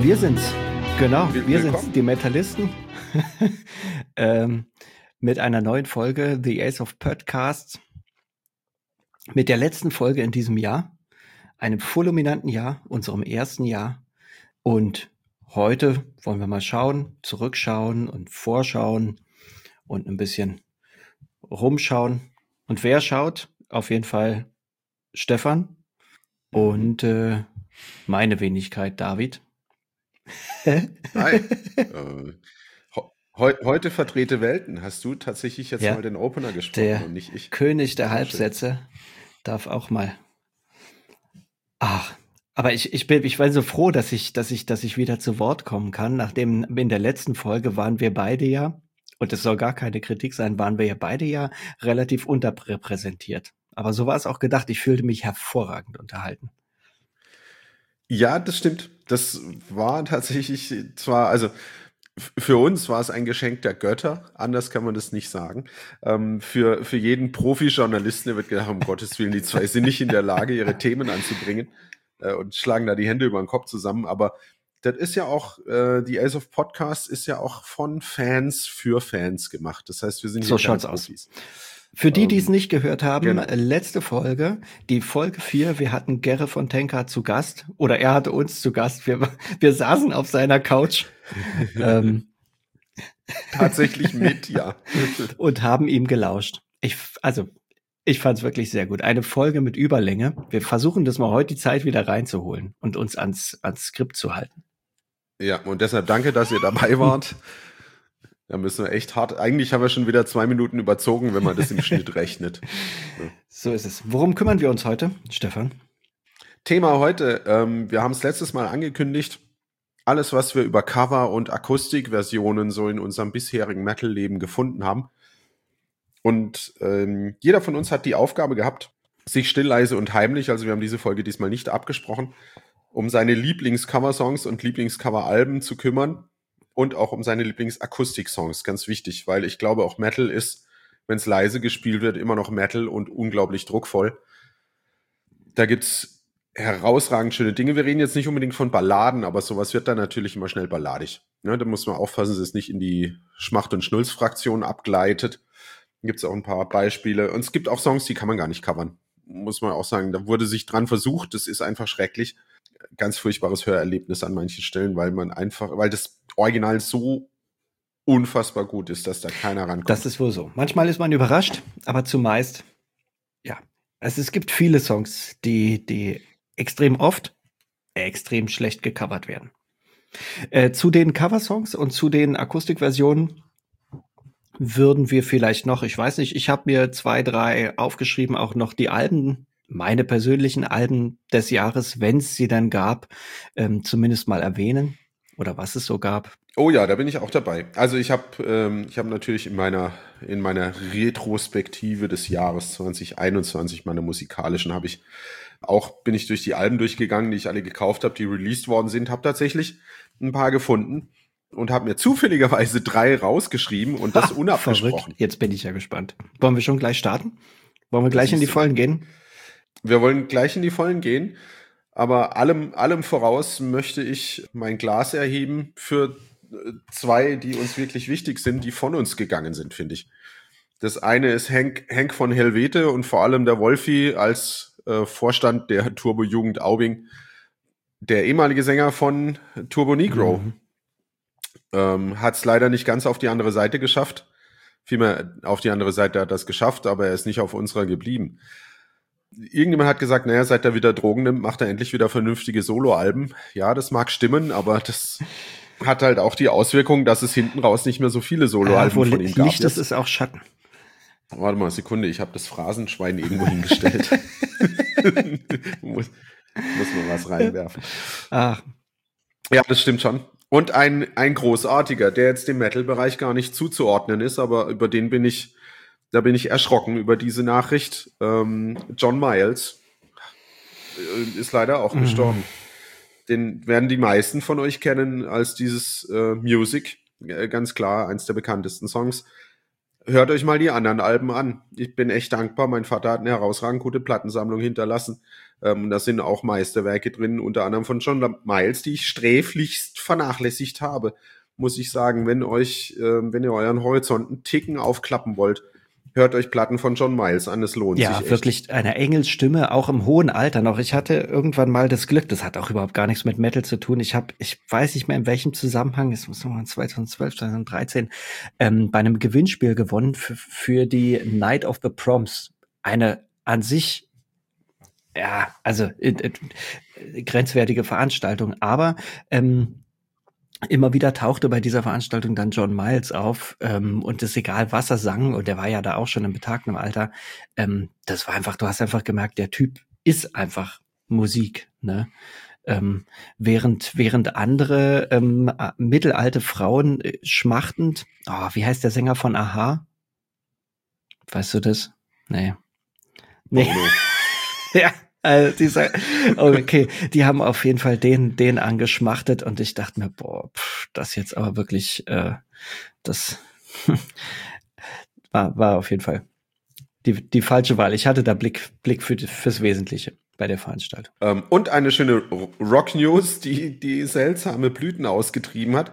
Wir sind's. Genau, wir Willkommen. sind's, die Metallisten. Mit einer neuen Folge The Ace of Podcasts. Mit der letzten Folge in diesem Jahr. Einem fulminanten Jahr, unserem ersten Jahr. Und heute wollen wir mal schauen, zurückschauen und vorschauen und ein bisschen rumschauen. Und wer schaut? Auf jeden Fall Stefan und meine Wenigkeit David. Hi. Heute vertrete Welten. Hast du tatsächlich jetzt Ja, mal den Opener gesprochen der und nicht ich? König der Sehr schön. Halbsätze darf auch mal. Ach, aber ich bin so froh, dass ich wieder zu Wort kommen kann. Nachdem in der letzten Folge waren wir beide ja, und es soll gar keine Kritik sein, waren wir ja beide ja relativ unterrepräsentiert. Aber so war es auch gedacht. Ich fühlte mich hervorragend unterhalten. Ja, das stimmt. Das war tatsächlich zwar, also für uns war es ein Geschenk der Götter, anders kann man das nicht sagen. Für jeden Profi-Journalisten, der wird gedacht, um Gottes Willen, die zwei sind nicht in der Lage, ihre Themen anzubringen und schlagen da die Hände über den Kopf zusammen. Aber das ist ja auch, die Ace of Podcast ist ja auch von Fans für Fans gemacht. Das heißt, wir sind So hier keine schaut's aus. Profis. Für die, die es nicht gehört haben, Genau. letzte Folge, die Folge 4, wir hatten Gerre von Tenka zu Gast, oder er hatte uns zu Gast. Wir saßen auf seiner Couch Tatsächlich mit, ja. und haben ihm gelauscht. Ich fand es wirklich sehr gut. Eine Folge mit Überlänge. Wir versuchen das mal heute die Zeit wieder reinzuholen und uns ans Skript zu halten. Ja, und deshalb danke, dass ihr dabei wart. Da müssen wir echt hart. Eigentlich haben wir schon wieder 2 Minuten überzogen, wenn man das im Schnitt rechnet. Ja. So ist es. Worum kümmern wir uns heute, Stefan? Thema heute, wir haben es letztes Mal angekündigt. Alles, was wir über Cover- und Akustikversionen so in unserem bisherigen Metal-Leben gefunden haben. Und jeder von uns hat die Aufgabe gehabt, sich still, leise und heimlich, also wir haben diese Folge diesmal nicht abgesprochen, um seine Lieblings-Cover-Songs und Lieblings-Cover-Alben zu kümmern und auch um seine Lieblings-Akustik-Songs, ganz wichtig, weil ich glaube, auch Metal ist, wenn es leise gespielt wird, immer noch Metal und unglaublich druckvoll. Da gibt's herausragend schöne Dinge. Wir reden jetzt nicht unbedingt von Balladen, aber sowas wird dann natürlich immer schnell balladig. Ne, da muss man aufpassen, dass es nicht in die Schmacht- und Schnulz-Fraktion abgleitet. Da gibt's auch ein paar Beispiele. Und es gibt auch Songs, die kann man gar nicht covern. Muss man auch sagen, da wurde sich dran versucht, das ist einfach schrecklich. Ganz furchtbares Hörerlebnis an manchen Stellen, weil das Original so unfassbar gut ist, dass da keiner rankommt. Das ist wohl so. Manchmal ist man überrascht, aber zumeist, ja. Also es gibt viele Songs, die extrem oft extrem schlecht gecovert werden. Zu den Coversongs und zu den Akustikversionen würden wir vielleicht noch, ich weiß nicht, ich habe mir 2, 3 aufgeschrieben, auch noch die Alben, meine persönlichen Alben des Jahres, wenn es sie dann gab, zumindest mal erwähnen oder was es so gab. Oh ja, da bin ich auch dabei. Also ich hab natürlich in meiner Retrospektive des Jahres 2021, meiner musikalischen, bin ich durch die Alben durchgegangen, die ich alle gekauft habe, die released worden sind, habe tatsächlich ein paar gefunden und habe mir zufälligerweise 3 rausgeschrieben und das unabgesprochen. Verrückt. Jetzt bin ich ja gespannt. Wollen wir schon gleich starten? Wollen wir gleich in die Siehst du. Vollen gehen? Wir wollen gleich in die Vollen gehen, aber allem voraus möchte ich mein Glas erheben für 2, die uns wirklich wichtig sind, die von uns gegangen sind, finde ich. Das eine ist Henk von Helvete und vor allem der Wolfi als Vorstand der Turbo-Jugend Aubing, der ehemalige Sänger von Turbo Negro. Hat es leider nicht ganz auf die andere Seite geschafft. Vielmehr auf die andere Seite hat er es geschafft, aber er ist nicht auf unserer geblieben. Irgendjemand hat gesagt, naja, seit er wieder Drogen nimmt, macht er endlich wieder vernünftige Soloalben. Ja, das mag stimmen, aber das hat halt auch die Auswirkung, dass es hinten raus nicht mehr so viele Soloalben Wo von ihm gab. Licht ist, ist auch Schatten. Warte mal eine Sekunde, ich habe das Phrasenschwein irgendwo hingestellt. muss man was reinwerfen. Ach, Ja, das stimmt schon. Und ein großartiger, der jetzt dem Metal-Bereich gar nicht zuzuordnen ist, aber da bin ich erschrocken über diese Nachricht. John Miles ist leider auch gestorben. Den werden die meisten von euch kennen als dieses Music, ganz klar, eins der bekanntesten Songs. hört euch mal die anderen Alben an. Ich bin echt dankbar. Mein Vater hat eine herausragend gute Plattensammlung hinterlassen. Da sind auch Meisterwerke drin, unter anderem von John Miles, die ich sträflichst vernachlässigt habe. Muss ich sagen, wenn ihr euren Horizont einen Ticken aufklappen wollt, hört euch Platten von John Miles an. Es lohnt sich Ja, echt. wirklich eine Engelsstimme, auch im hohen Alter noch. Ich hatte irgendwann mal das Glück, das hat auch überhaupt gar nichts mit Metal zu tun. Ich weiß nicht mehr in welchem Zusammenhang, es muss nochmal 2012, 2013, bei einem Gewinnspiel gewonnen für die Night of the Proms. Eine an sich, ja, also grenzwertige Veranstaltung, aber immer wieder tauchte bei dieser Veranstaltung dann John Miles auf, und es ist egal, was er sang, und der war ja da auch schon im betagten Alter, das war einfach, du hast einfach gemerkt, der Typ ist einfach Musik, ne? Während andere mittelalte Frauen schmachtend, wie heißt der Sänger von Aha? Weißt du das? Nee. Nee. Ja. Okay, die haben auf jeden Fall den angeschmachtet, und ich dachte mir, das jetzt aber wirklich, das war auf jeden Fall die falsche Wahl. Ich hatte da Blick fürs Wesentliche bei der Veranstaltung. Und eine schöne Rock-News, die seltsame Blüten ausgetrieben hat.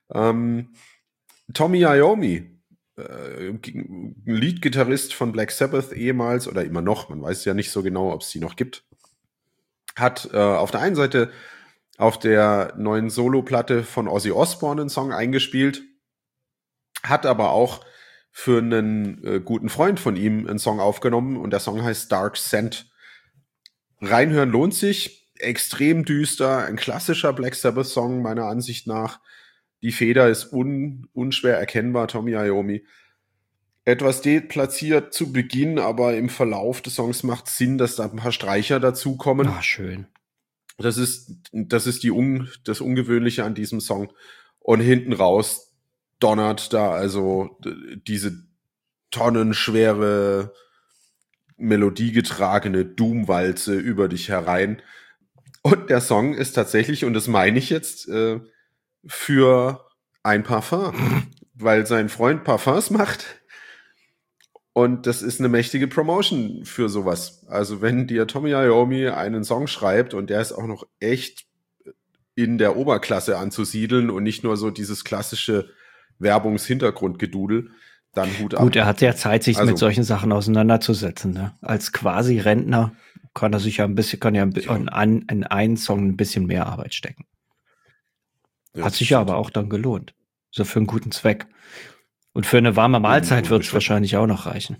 Tommy Iommi, Lead-Gitarrist von Black Sabbath ehemals oder immer noch, man weiß ja nicht so genau, ob es die noch gibt, hat auf der einen Seite auf der neuen Solo-Platte von Ozzy Osbourne einen Song eingespielt, hat aber auch für einen guten Freund von ihm einen Song aufgenommen, und der Song heißt Dark Scent. Reinhören lohnt sich, extrem düster, ein klassischer Black Sabbath-Song meiner Ansicht nach. Die Feder ist unschwer erkennbar, Tommy Iommi. Etwas deplatziert zu Beginn, aber im Verlauf des Songs macht es Sinn, dass da ein paar Streicher dazukommen. Ah, schön. Das ist das Ungewöhnliche an diesem Song. Und hinten raus donnert da also diese tonnenschwere, melodiegetragene Doom-Walze über dich herein. Und der Song ist tatsächlich, und das meine ich jetzt, für ein Parfum, weil sein Freund Parfums macht. Und das ist eine mächtige Promotion für sowas. Also wenn dir Tommy Iommi einen Song schreibt und der ist auch noch echt in der Oberklasse anzusiedeln und nicht nur so dieses klassische Werbungshintergrundgedudel, dann Hut ab. Gut, er hat ja Zeit, sich mit solchen Sachen auseinanderzusetzen. Ne? Als quasi Rentner kann er sich ja in einen Song ein bisschen mehr Arbeit stecken. Hat sich ja aber auch dann gelohnt. So für einen guten Zweck. Und für eine warme Mahlzeit wird es wahrscheinlich auch noch reichen.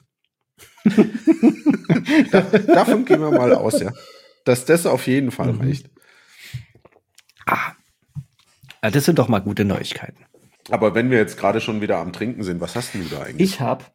Davon gehen wir mal aus, ja. Dass das auf jeden Fall reicht. Das sind doch mal gute Neuigkeiten. Aber wenn wir jetzt gerade schon wieder am Trinken sind, was hast du da eigentlich? Ich habe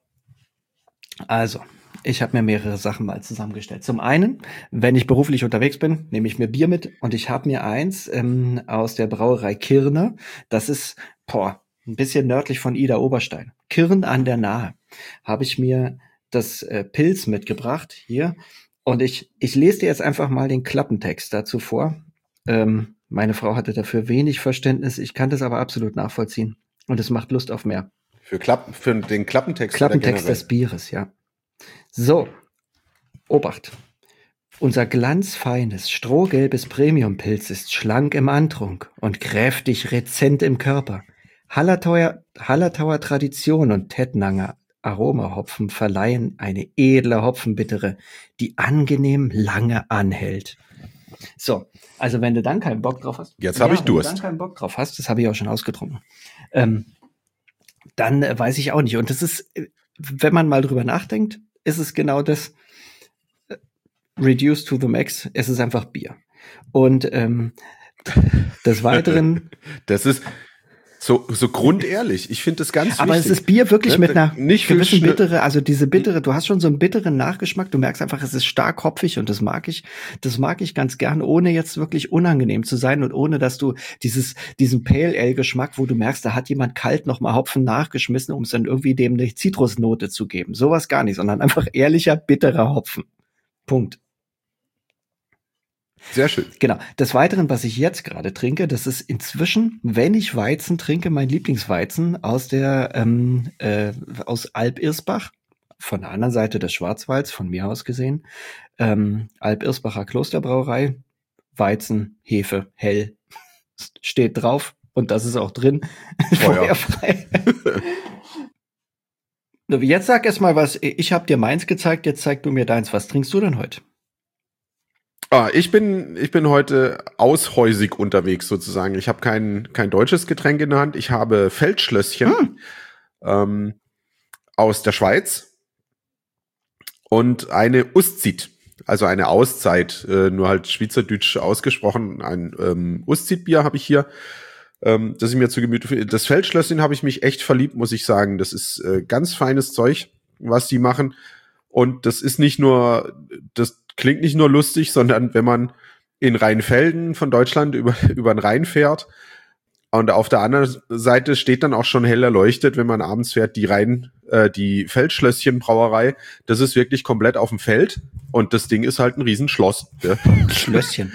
mir mehrere Sachen mal zusammengestellt. Zum einen, wenn ich beruflich unterwegs bin, nehme ich mir Bier mit, und ich habe mir eins aus der Brauerei Kirner. Das ist ein bisschen nördlich von Ida Oberstein. Kirn an der Nahe. Habe ich mir das Pils mitgebracht hier, und ich lese dir jetzt einfach mal den Klappentext dazu vor. Meine Frau hatte dafür wenig Verständnis. Ich kann das aber absolut nachvollziehen, und es macht Lust auf mehr. Für den Klappentext? Klappentext des Bieres, ja. So, Obacht. Unser glanzfeines, strohgelbes Premiumpilz ist schlank im Antrunk und kräftig rezent im Körper. Hallertauer Tradition und Tettnanger Aromahopfen verleihen eine edle Hopfenbittere, die angenehm lange anhält. So, also wenn du dann keinen Bock drauf hast. Jetzt habe ich Durst. Wenn du dann keinen Bock drauf hast, das habe ich auch schon ausgetrunken. Dann weiß ich auch nicht. Und das ist, wenn man mal drüber nachdenkt, ist es genau das Reduced to the Max. Es ist einfach Bier. Und des Weiteren. Das ist so grundehrlich. Ich finde das ganz wichtig. Aber es ist Bier wirklich mit einer gewissen Bittere. Also diese Bittere, du hast schon so einen bitteren Nachgeschmack. Du merkst einfach, es ist stark hopfig, und das mag ich. Das mag ich ganz gern, ohne jetzt wirklich unangenehm zu sein und ohne, dass du diesen Pale Ale Geschmack, wo du merkst, da hat jemand kalt nochmal Hopfen nachgeschmissen, um es dann irgendwie dem eine Zitrusnote zu geben. Sowas gar nicht, sondern einfach ehrlicher, bitterer Hopfen. Punkt. Sehr schön. Genau. Des Weiteren, was ich jetzt gerade trinke, das ist inzwischen, wenn ich Weizen trinke, mein Lieblingsweizen aus aus Alb-Irsbach, von der anderen Seite des Schwarzwalds, von mir aus gesehen. Alb-Irsbacher Klosterbrauerei, Weizen, Hefe, hell, steht drauf und das ist auch drin. Feuerfrei. Jetzt sag erst mal was, ich habe dir meins gezeigt, jetzt zeig du mir deins. Was trinkst du denn heute? Ich bin heute aushäusig unterwegs sozusagen. Ich habe kein deutsches Getränk in der Hand. Ich habe Feldschlösschen aus der Schweiz und eine Ustzit, also eine Auszeit, nur halt schweizerdeutsch ausgesprochen. Ein Ustzit-Bier habe ich hier, das ich mir zu Gemüte führe. Das Feldschlösschen habe ich mich echt verliebt, muss ich sagen. Das ist ganz feines Zeug, was die machen. Und das ist nicht nur, das klingt nicht nur lustig, sondern wenn man in Rheinfelden von Deutschland über den Rhein fährt und auf der anderen Seite steht dann auch schon hell erleuchtet, wenn man abends fährt, die Feldschlösschen-Brauerei. Das ist wirklich komplett auf dem Feld und das Ding ist halt ein Riesenschloss. Ja. Schlösschen.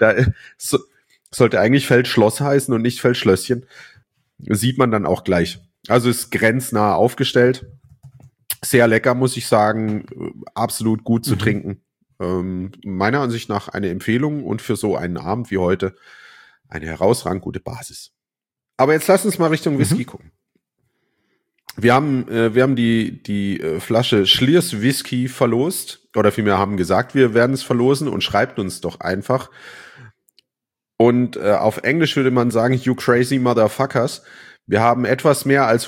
Sollte eigentlich Feldschloss heißen und nicht Feldschlösschen. Sieht man dann auch gleich. Also ist grenznah aufgestellt. Sehr lecker, muss ich sagen. Absolut gut zu trinken. Meiner Ansicht nach eine Empfehlung und für so einen Abend wie heute eine herausragend gute Basis. Aber jetzt lass uns mal Richtung Whisky gucken. Wir haben die Flasche Schliers Whisky verlost, oder vielmehr haben gesagt, wir werden es verlosen und schreibt uns doch einfach. Und auf Englisch würde man sagen, you crazy motherfuckers. Wir haben etwas mehr als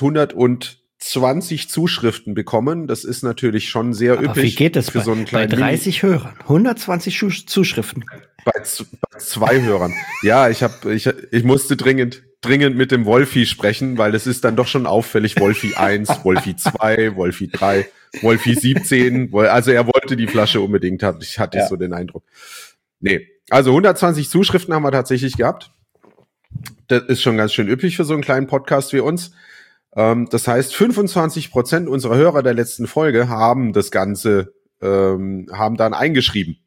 120 Zuschriften bekommen. Das ist natürlich schon sehr üppig. Wie geht das für so einen kleinen bei 30 Hörern? 120 Zuschriften. Bei 2 Hörern. Ja, ich musste dringend mit dem Wolfi sprechen, weil es ist dann doch schon auffällig. Wolfi 1, Wolfi 2, Wolfi 3, Wolfi 17. Also er wollte die Flasche unbedingt, ich hatte so den Eindruck. Nee, also 120 Zuschriften haben wir tatsächlich gehabt. Das ist schon ganz schön üppig für so einen kleinen Podcast wie uns. Das heißt, 25% unserer Hörer der letzten Folge haben das Ganze, haben dann eingeschrieben.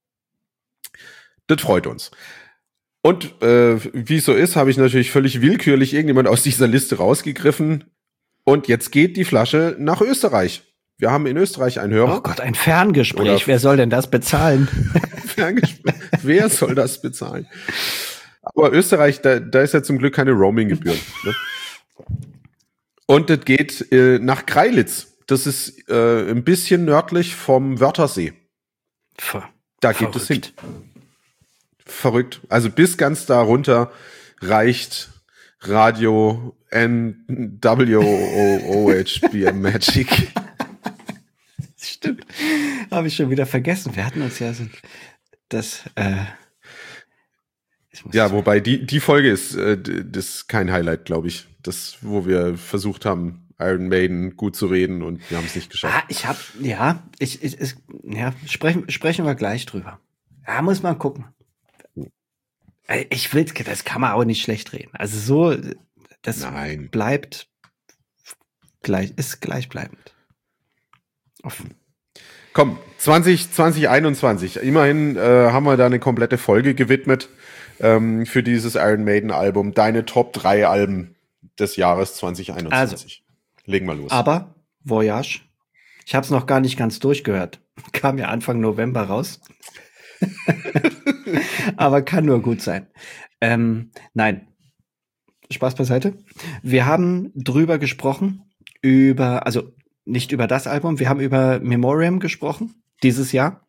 Das freut uns. Und wie es so ist, habe ich natürlich völlig willkürlich irgendjemand aus dieser Liste rausgegriffen. Und jetzt geht die Flasche nach Österreich. Wir haben in Österreich einen Hörer. Oh Gott, ein Ferngespräch. Wer soll denn das bezahlen? Ferngespräch. Wer soll das bezahlen? Aber Österreich, da ist ja zum Glück keine Roaming-Gebühren. Ne? Und das geht nach Greilitz. Das ist ein bisschen nördlich vom Wörthersee. Da geht es hin. Verrückt. Also bis ganz da runter reicht Radio NWOOHBM Magic. Stimmt. Habe ich schon wieder vergessen. Wir hatten uns ja ja, wobei die Folge ist das kein Highlight, glaube ich. Das, wo wir versucht haben, Iron Maiden gut zu reden und wir haben es nicht geschafft. Sprechen wir gleich drüber. Ja, muss man gucken. Das kann man auch nicht schlecht reden. Also so, das bleibt ist gleichbleibend. Offen. Komm, 2021. Immerhin haben wir da eine komplette Folge gewidmet für dieses Iron Maiden Album. Deine Top 3 Alben des Jahres 2021. Also, legen wir los. Aber Voyage, ich habe es noch gar nicht ganz durchgehört. Kam ja Anfang November raus. Aber kann nur gut sein. Nein, Spaß beiseite. Wir haben drüber gesprochen, also nicht über das Album, wir haben über Memoriam gesprochen, dieses Jahr.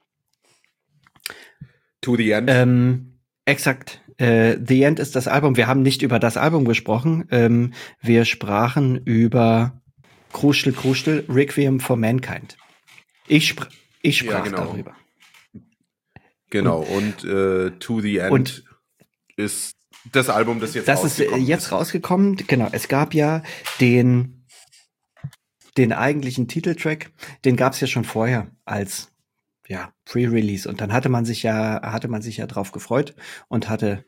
To the End. Exakt. The End ist das Album. Wir haben nicht über das Album gesprochen. Wir sprachen über Kruschel, Requiem for Mankind. Ich sprach darüber. Genau, und To the End ist das Album, das jetzt rausgekommen ist. Das ist jetzt rausgekommen, genau. Es gab ja den eigentlichen Titeltrack, den gab es ja schon vorher als Pre-Release. Und dann hatte man sich ja drauf gefreut und hatte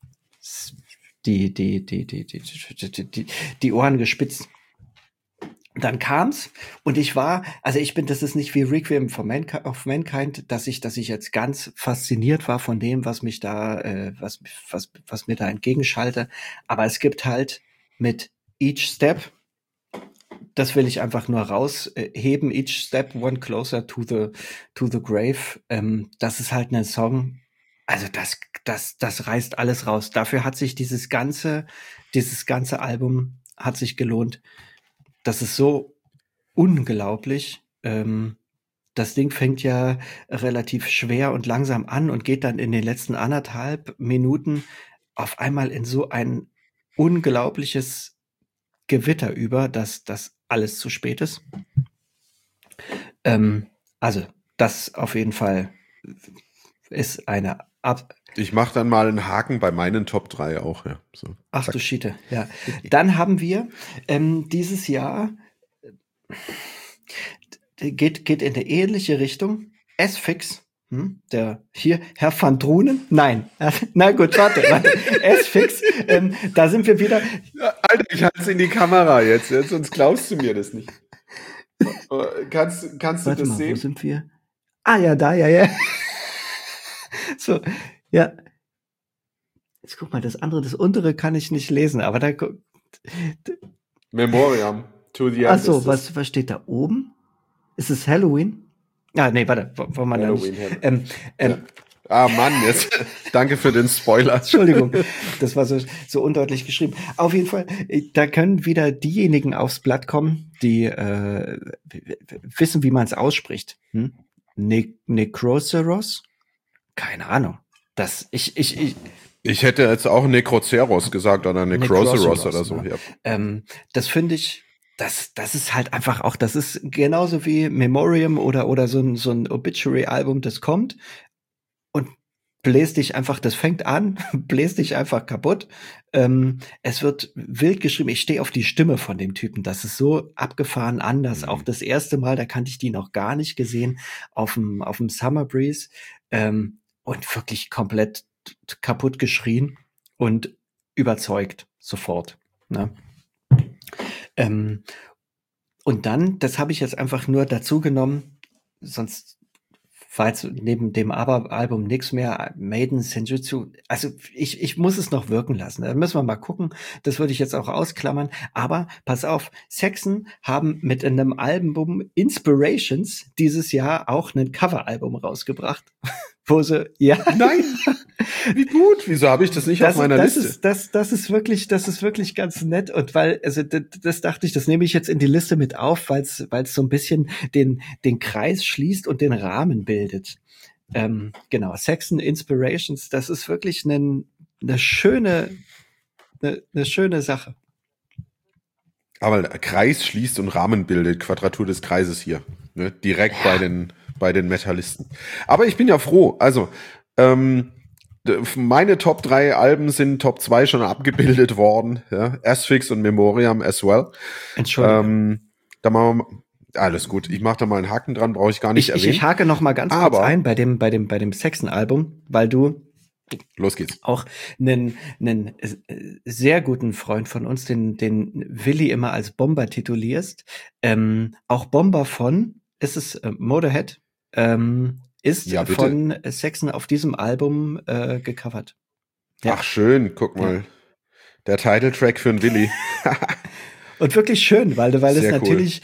die Ohren gespitzt. dann kam's und ich bin, das ist nicht wie Requiem of Mankind, dass ich jetzt ganz fasziniert war von dem, was mich da, was mir da entgegenschallte. Aber es gibt halt mit Each Step, das will ich einfach nur rausheben, Each Step One Closer to the Grave. Das ist halt ein Song, also das reißt alles raus. Dafür hat sich dieses ganze Album hat sich gelohnt. Das ist so unglaublich. Das Ding fängt ja relativ schwer und langsam an und geht dann in den letzten 1,5 Minuten auf einmal in so ein unglaubliches Gewitter über, dass das alles zu spät ist. Also, das auf jeden Fall ist eine Ich mache dann mal einen Haken bei meinen Top 3 auch, ja. So, Ach zack. du Schiete, ja. Dann haben wir dieses Jahr geht in eine ähnliche Richtung. S-Fix, der hier, Herr van Drunen? Nein. Na gut, warte. S-Fix, da sind wir wieder. Ja, Alter, ich halte es in die Kamera jetzt, sonst glaubst du mir das nicht. Kannst du Warte das mal, sehen? Wo sind wir? Ah ja, da, ja. So, ja. Jetzt guck mal, das untere kann ich nicht lesen, aber da. Memoriam to the Ach End. so, was steht da oben? Ist es Halloween? Ah, nee, warte, wollen wir da nicht. Ja. Ah, Mann, jetzt. Danke für den Spoiler. Entschuldigung, das war so undeutlich geschrieben. Auf jeden Fall, da können wieder diejenigen aufs Blatt kommen, die wissen, wie man es ausspricht. Necroceros? Keine Ahnung. Ich hätte jetzt auch Necroceros gesagt oder Necroceros oder so. Ne? Ja. Das finde ich, das ist halt einfach auch, das ist genauso wie Memoriam oder so ein Obituary-Album, das kommt und bläst dich einfach, das fängt an, bläst dich einfach kaputt. Es wird wild geschrieben. Ich stehe auf die Stimme von dem Typen. Das ist so abgefahren anders. Auch das erste Mal, da kannte ich die noch gar nicht gesehen, auf dem Summer Breeze. Und wirklich komplett kaputt geschrien und überzeugt sofort. Ne? Und dann, das habe ich jetzt einfach nur dazu genommen, sonst war jetzt neben dem Album nichts mehr. Maiden, Senjutsu, also ich muss es noch wirken lassen. Da müssen wir mal gucken. Das würde ich jetzt auch ausklammern. Aber pass auf, Saxon haben mit einem Album Inspirations dieses Jahr auch ein Coveralbum rausgebracht. Wo sie, ja. Nein! Wie gut! Wieso habe ich das nicht auf meiner Liste? Das ist wirklich ganz nett. Und das dachte ich, das nehme ich jetzt in die Liste mit auf, weil es so ein bisschen den Kreis schließt und den Rahmen bildet. Genau, Saxon Inspirations, das ist wirklich eine schöne Sache. Aber Kreis schließt und Rahmen bildet, Quadratur des Kreises hier. Ne? Direkt bei den Metallisten. Aber ich bin ja froh. Also, meine Top 3 Alben sind Top 2 schon abgebildet worden. Ja? Asphyx und Memoriam as well. Entschuldigung. Da machen wir, alles gut. Ich mache da mal einen Haken dran, brauche ich gar nicht erwähnen. Ich hake noch mal ganz kurz ein bei dem Saxon-Album, weil du los geht's. Auch einen sehr guten Freund von uns, den Willi immer als Bomber titulierst. Auch Bomber ist es Motorhead, ist von Saxon auf diesem Album gecovert. Ja. Ach schön, guck mal. Der Titeltrack für einen Willi. Und wirklich schön, weil es natürlich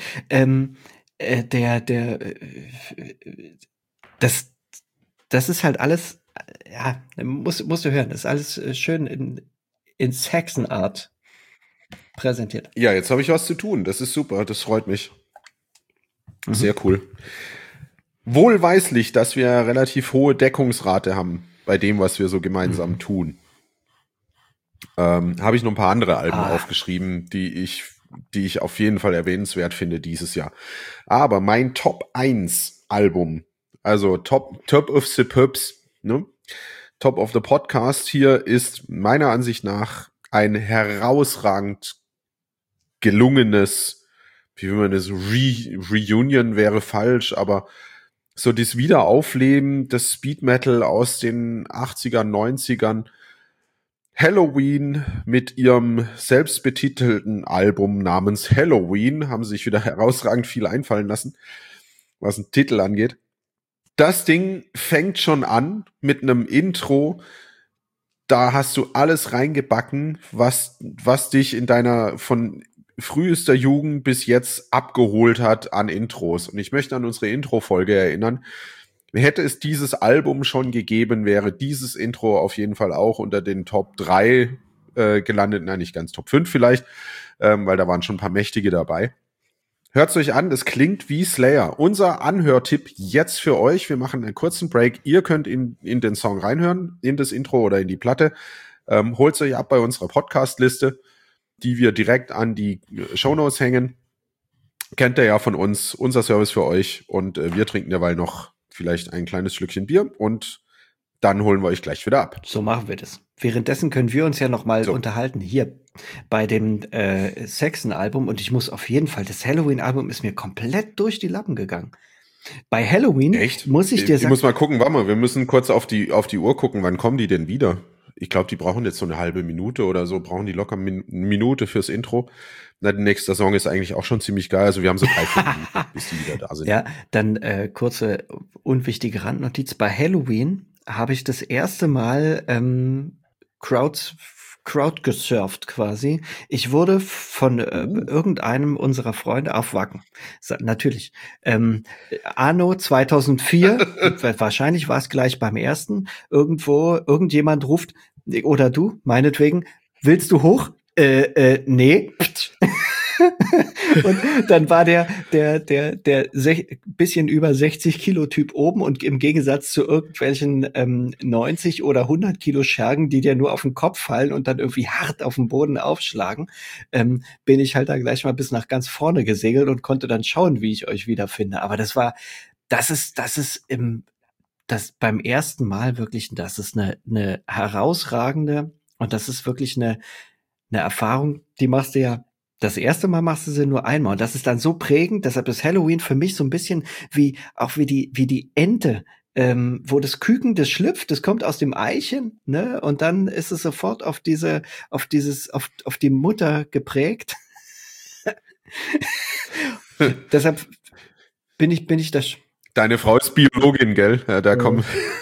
das ist halt alles, ja, musst du hören, das ist alles schön in Saxon-Art präsentiert. Ja, jetzt habe ich was zu tun, das ist super, das freut mich. Sehr cool. Wohlweislich, dass wir relativ hohe Deckungsrate haben bei dem, was wir so gemeinsam tun. Habe ich noch ein paar andere Alben aufgeschrieben, die ich auf jeden Fall erwähnenswert finde dieses Jahr. Aber mein Top 1 Album, also Top of the Pubs, ne? Top of the Podcast hier ist meiner Ansicht nach ein herausragend gelungenes, wie will man das, Reunion wäre falsch, aber so das Wiederaufleben des Speed Metal aus den 80ern, 90ern, Helloween mit ihrem selbstbetitelten Album namens Helloween haben sich wieder herausragend viel einfallen lassen, was einen Titel angeht. Das Ding fängt schon an mit einem Intro. Da hast du alles reingebacken, was dich in deiner von frühester Jugend bis jetzt abgeholt hat an Intros. Und ich möchte an unsere Intro-Folge erinnern. Hätte es dieses Album schon gegeben, wäre dieses Intro auf jeden Fall auch unter den Top 3 gelandet. Nein, nicht ganz Top 5 vielleicht, weil da waren schon ein paar Mächtige dabei. Hört's euch an, das klingt wie Slayer. Unser Anhörtipp jetzt für euch. Wir machen einen kurzen Break. Ihr könnt in den Song reinhören, in das Intro oder in die Platte. Holt's euch ab bei unserer Podcast-Liste, die wir direkt an die Shownotes hängen. Kennt ihr ja von uns, unser Service für euch. Und wir trinken derweil noch vielleicht ein kleines Schlückchen Bier und dann holen wir euch gleich wieder ab. So machen wir das. Währenddessen können wir uns ja noch mal unterhalten hier bei dem Saxon-Album. Und ich muss auf jeden Fall, das Helloween-Album ist mir komplett durch die Lappen gegangen. Bei Halloween muss ich dir sagen. Ich muss mal gucken, warte mal, wir müssen kurz auf die Uhr gucken, wann kommen die denn wieder? Ich glaube, die brauchen jetzt so eine halbe Minute oder so, brauchen die locker eine Minute fürs Intro. Na, der nächste Song ist eigentlich auch schon ziemlich geil. Also wir haben so 3 Minuten, bis die wieder da sind. Ja, dann kurze unwichtige Randnotiz. Bei Halloween habe ich das erste Mal Crowd gesurft quasi. Ich wurde von irgendeinem unserer Freunde auf Wacken. Natürlich. Anno 2004, wahrscheinlich war es gleich beim ersten, irgendjemand ruft, oder du, meinetwegen, willst du hoch? Nee. Und dann war der bisschen über 60 Kilo Typ oben und im Gegensatz zu irgendwelchen 90 oder 100 Kilo Schergen, die dir nur auf den Kopf fallen und dann irgendwie hart auf dem Boden aufschlagen, bin ich halt da gleich mal bis nach ganz vorne gesegelt und konnte dann schauen, wie ich euch wiederfinde. Aber das ist beim ersten Mal wirklich, das ist eine herausragende und das ist wirklich eine Erfahrung, die machst du ja. Das erste Mal machst du sie nur einmal und das ist dann so prägend, deshalb ist Halloween für mich so ein bisschen wie die Ente, wo das Küken, das schlüpft, das kommt aus dem Eichen, ne, und dann ist es sofort auf die Mutter geprägt. Deshalb bin ich das. Deine Frau ist Biologin, gell? Ja, da kommen.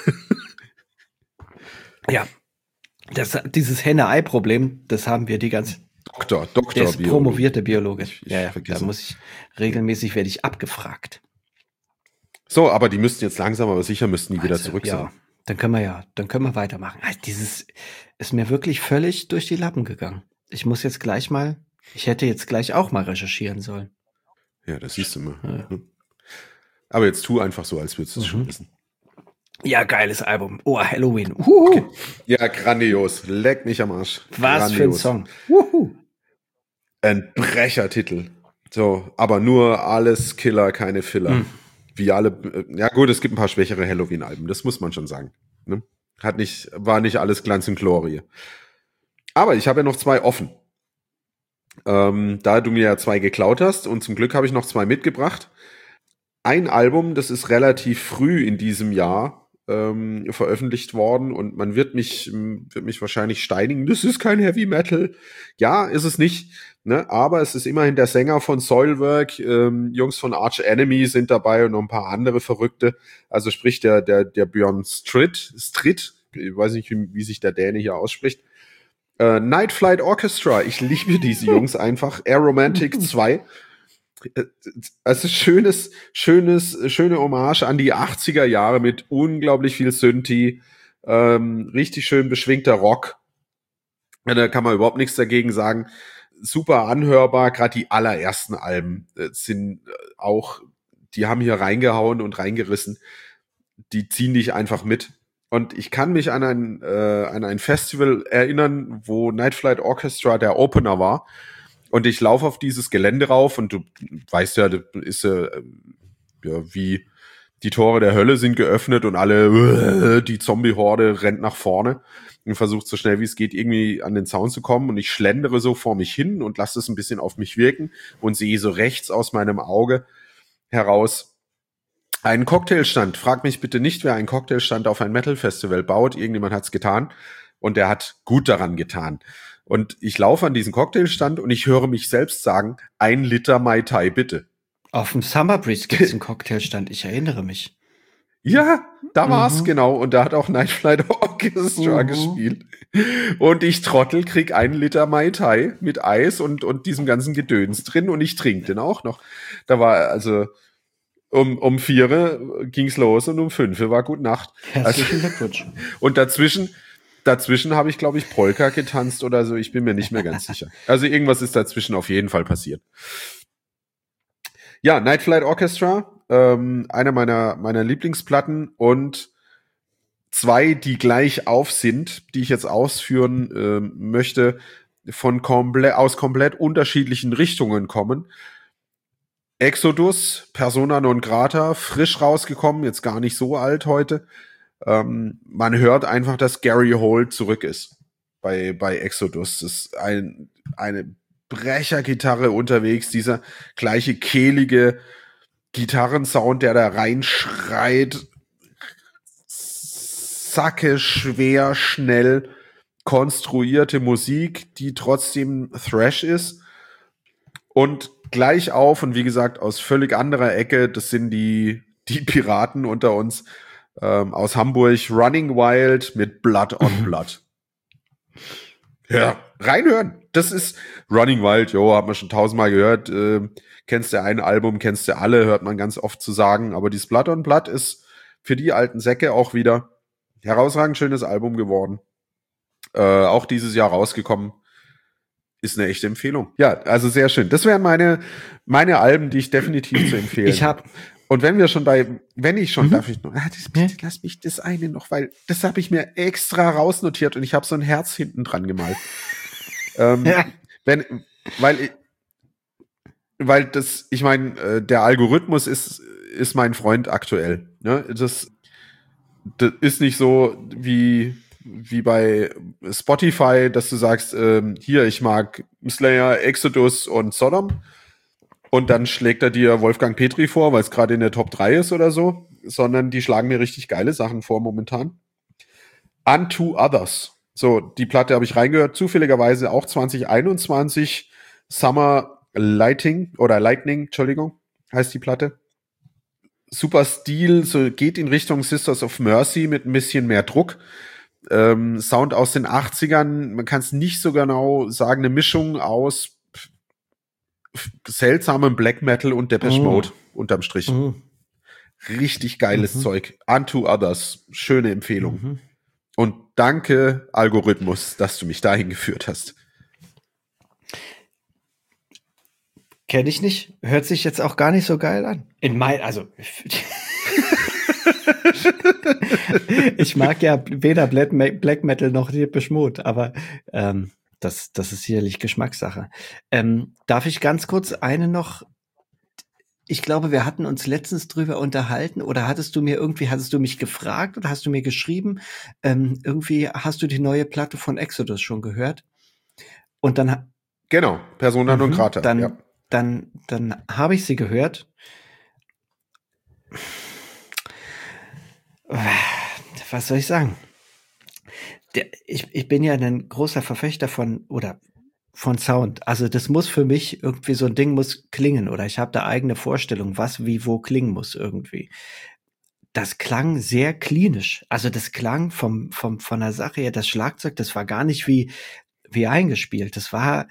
Ja, dieses Henne-Ei-Problem, das haben wir die ganze. Doktor der ist Biologe. Promovierte Biologe. Ja, da muss ich regelmäßig werde ich abgefragt. So, aber die müssten jetzt langsam aber sicher wieder zurück sein. Ja, dann können wir weitermachen. Also dieses ist mir wirklich völlig durch die Lappen gegangen. Ich hätte jetzt gleich auch mal recherchieren sollen. Ja, das siehst du mal. Ja. Aber jetzt tu einfach so, als würdest du es schon wissen. Ja, geiles Album. Oh, Halloween. Okay. Ja, grandios. Leck mich am Arsch. Was grandios. für ein Song. Ein Brechertitel. So, aber nur alles Killer, keine Filler. Wie alle, ja gut, es gibt ein paar schwächere Halloween-Alben, das muss man schon sagen. Ne? War nicht alles Glanz und Glorie. Aber ich habe ja noch 2 offen. Da du mir ja 2 geklaut hast und zum Glück habe ich noch 2 mitgebracht. Ein Album, das ist relativ früh in diesem Jahr veröffentlicht worden und man wird mich wahrscheinlich steinigen. Das ist kein Heavy Metal. Ja, ist es nicht. Ne? Aber es ist immerhin der Sänger von Soilwork. Jungs von Arch Enemy sind dabei und noch ein paar andere Verrückte. Also sprich der Björn Stritt. Ich weiß nicht, wie sich der Däne hier ausspricht. Night Flight Orchestra. Ich liebe diese Jungs einfach. Air Romantic 2. Also schöne Hommage an die 80er Jahre mit unglaublich viel Synthi, richtig schön beschwingter Rock. Da kann man überhaupt nichts dagegen sagen. Super anhörbar, gerade die allerersten Alben sind auch, die haben hier reingehauen und reingerissen. Die ziehen dich einfach mit. Und ich kann mich an ein Festival erinnern, wo Night Flight Orchestra der Opener war. Und ich laufe auf dieses Gelände rauf und du weißt ja, das ist ja wie die Tore der Hölle sind geöffnet und die Zombie-Horde rennt nach vorne und versucht so schnell wie es geht irgendwie an den Zaun zu kommen. Und ich schlendere so vor mich hin und lasse es ein bisschen auf mich wirken und sehe so rechts aus meinem Auge heraus einen Cocktailstand. Frag mich bitte nicht, wer einen Cocktailstand auf ein Metal-Festival baut. Irgendjemand hat's getan. Und der hat gut daran getan. Und ich laufe an diesen Cocktailstand und ich höre mich selbst sagen, 1 Liter Mai Tai, bitte. Auf dem Summer Breeze gibt es einen Cocktailstand, ich erinnere mich. Ja, da war's genau. Und da hat auch Night Flight Orchestra gespielt. Und ich Trottel krieg 1 Liter Mai Tai mit Eis und diesem ganzen Gedöns drin und ich trinke den auch noch. Da war also um 4 ging's los und um 5 war Gute Nacht. Herzlichen Glückwunsch. Und dazwischen habe ich, glaube ich, Polka getanzt oder so. Ich bin mir nicht mehr ganz sicher. Also irgendwas ist dazwischen auf jeden Fall passiert. Ja, Night Flight Orchestra, eine meiner Lieblingsplatten und 2, die gleich auf sind, die ich jetzt ausführen möchte, aus komplett unterschiedlichen Richtungen kommen. Exodus, Persona non grata, frisch rausgekommen, jetzt gar nicht so alt heute. Man hört einfach, dass Gary Holt zurück ist bei Exodus. Das ist eine Brechergitarre unterwegs, dieser gleiche kehlige Gitarrensound, der da reinschreit. Sacke, schwer, schnell konstruierte Musik, die trotzdem Thrash ist. Und gleich auf, und wie gesagt, aus völlig anderer Ecke, das sind die Piraten unter uns, aus Hamburg, Running Wild mit Blood on Blood. Ja, reinhören. Das ist Running Wild, hat man schon 1000-mal gehört. Kennst du ein Album, kennst du alle, hört man ganz oft zu sagen. Aber dieses Blood on Blood ist für die alten Säcke auch wieder herausragend schönes Album geworden. Auch dieses Jahr rausgekommen. Ist eine echte Empfehlung. Ja, also sehr schön. Das wären meine Alben, die ich definitiv zu empfehlen. Und wenn ich schon, darf ich noch, bitte lass mich das eine noch, weil das habe ich mir extra rausnotiert und ich habe so ein Herz hinten dran gemalt. Weil das, ich meine, der Algorithmus ist mein Freund aktuell. Ne? Das ist nicht so wie bei Spotify, dass du sagst, hier, ich mag Slayer, Exodus und Sodom. Und dann schlägt er dir Wolfgang Petri vor, weil es gerade in der Top 3 ist oder so. Sondern die schlagen mir richtig geile Sachen vor momentan. Unto Others. So, die Platte habe ich reingehört. Zufälligerweise auch 2021. Summer Lightning, Entschuldigung, heißt die Platte. Super Stil, so geht in Richtung Sisters of Mercy mit ein bisschen mehr Druck. Sound aus den 80ern, man kann es nicht so genau sagen, eine Mischung aus seltsamem Black Metal und Depeche Mode unterm Strich. Richtig geiles Zeug. Unto Others, schöne Empfehlung. Und danke, Algorithmus, dass du mich dahin geführt hast. Kenne ich nicht. Hört sich jetzt auch gar nicht so geil an. Ich mag ja weder Black Metal noch Depeche Mode, aber das ist sicherlich Geschmackssache. Darf ich ganz kurz eine noch? Ich glaube, wir hatten uns letztens drüber unterhalten, oder hattest du mich gefragt oder hast du mir geschrieben? Irgendwie hast du die neue Platte von Exodus schon gehört? Und dann genau, Persona non grata. Dann habe ich sie gehört. Was soll ich sagen? Ich bin ja ein großer Verfechter von Sound. Also das muss für mich irgendwie, so ein Ding muss klingen, oder ich habe da eigene Vorstellungen, was wie wo klingen muss irgendwie. Das klang sehr klinisch. Also das klang von der Sache her, das Schlagzeug, das war gar nicht wie eingespielt. Das war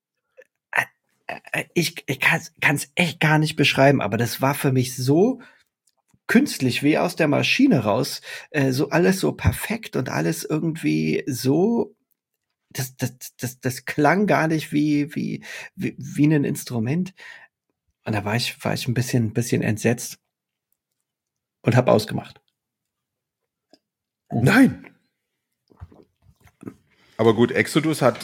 ich kann es echt gar nicht beschreiben, aber das war für mich so künstlich, wie aus der Maschine raus, so alles so perfekt und alles irgendwie so, das klang gar nicht wie ein Instrument. Und da war ich ein bisschen entsetzt und habe ausgemacht. Nein! Aber gut, Exodus hat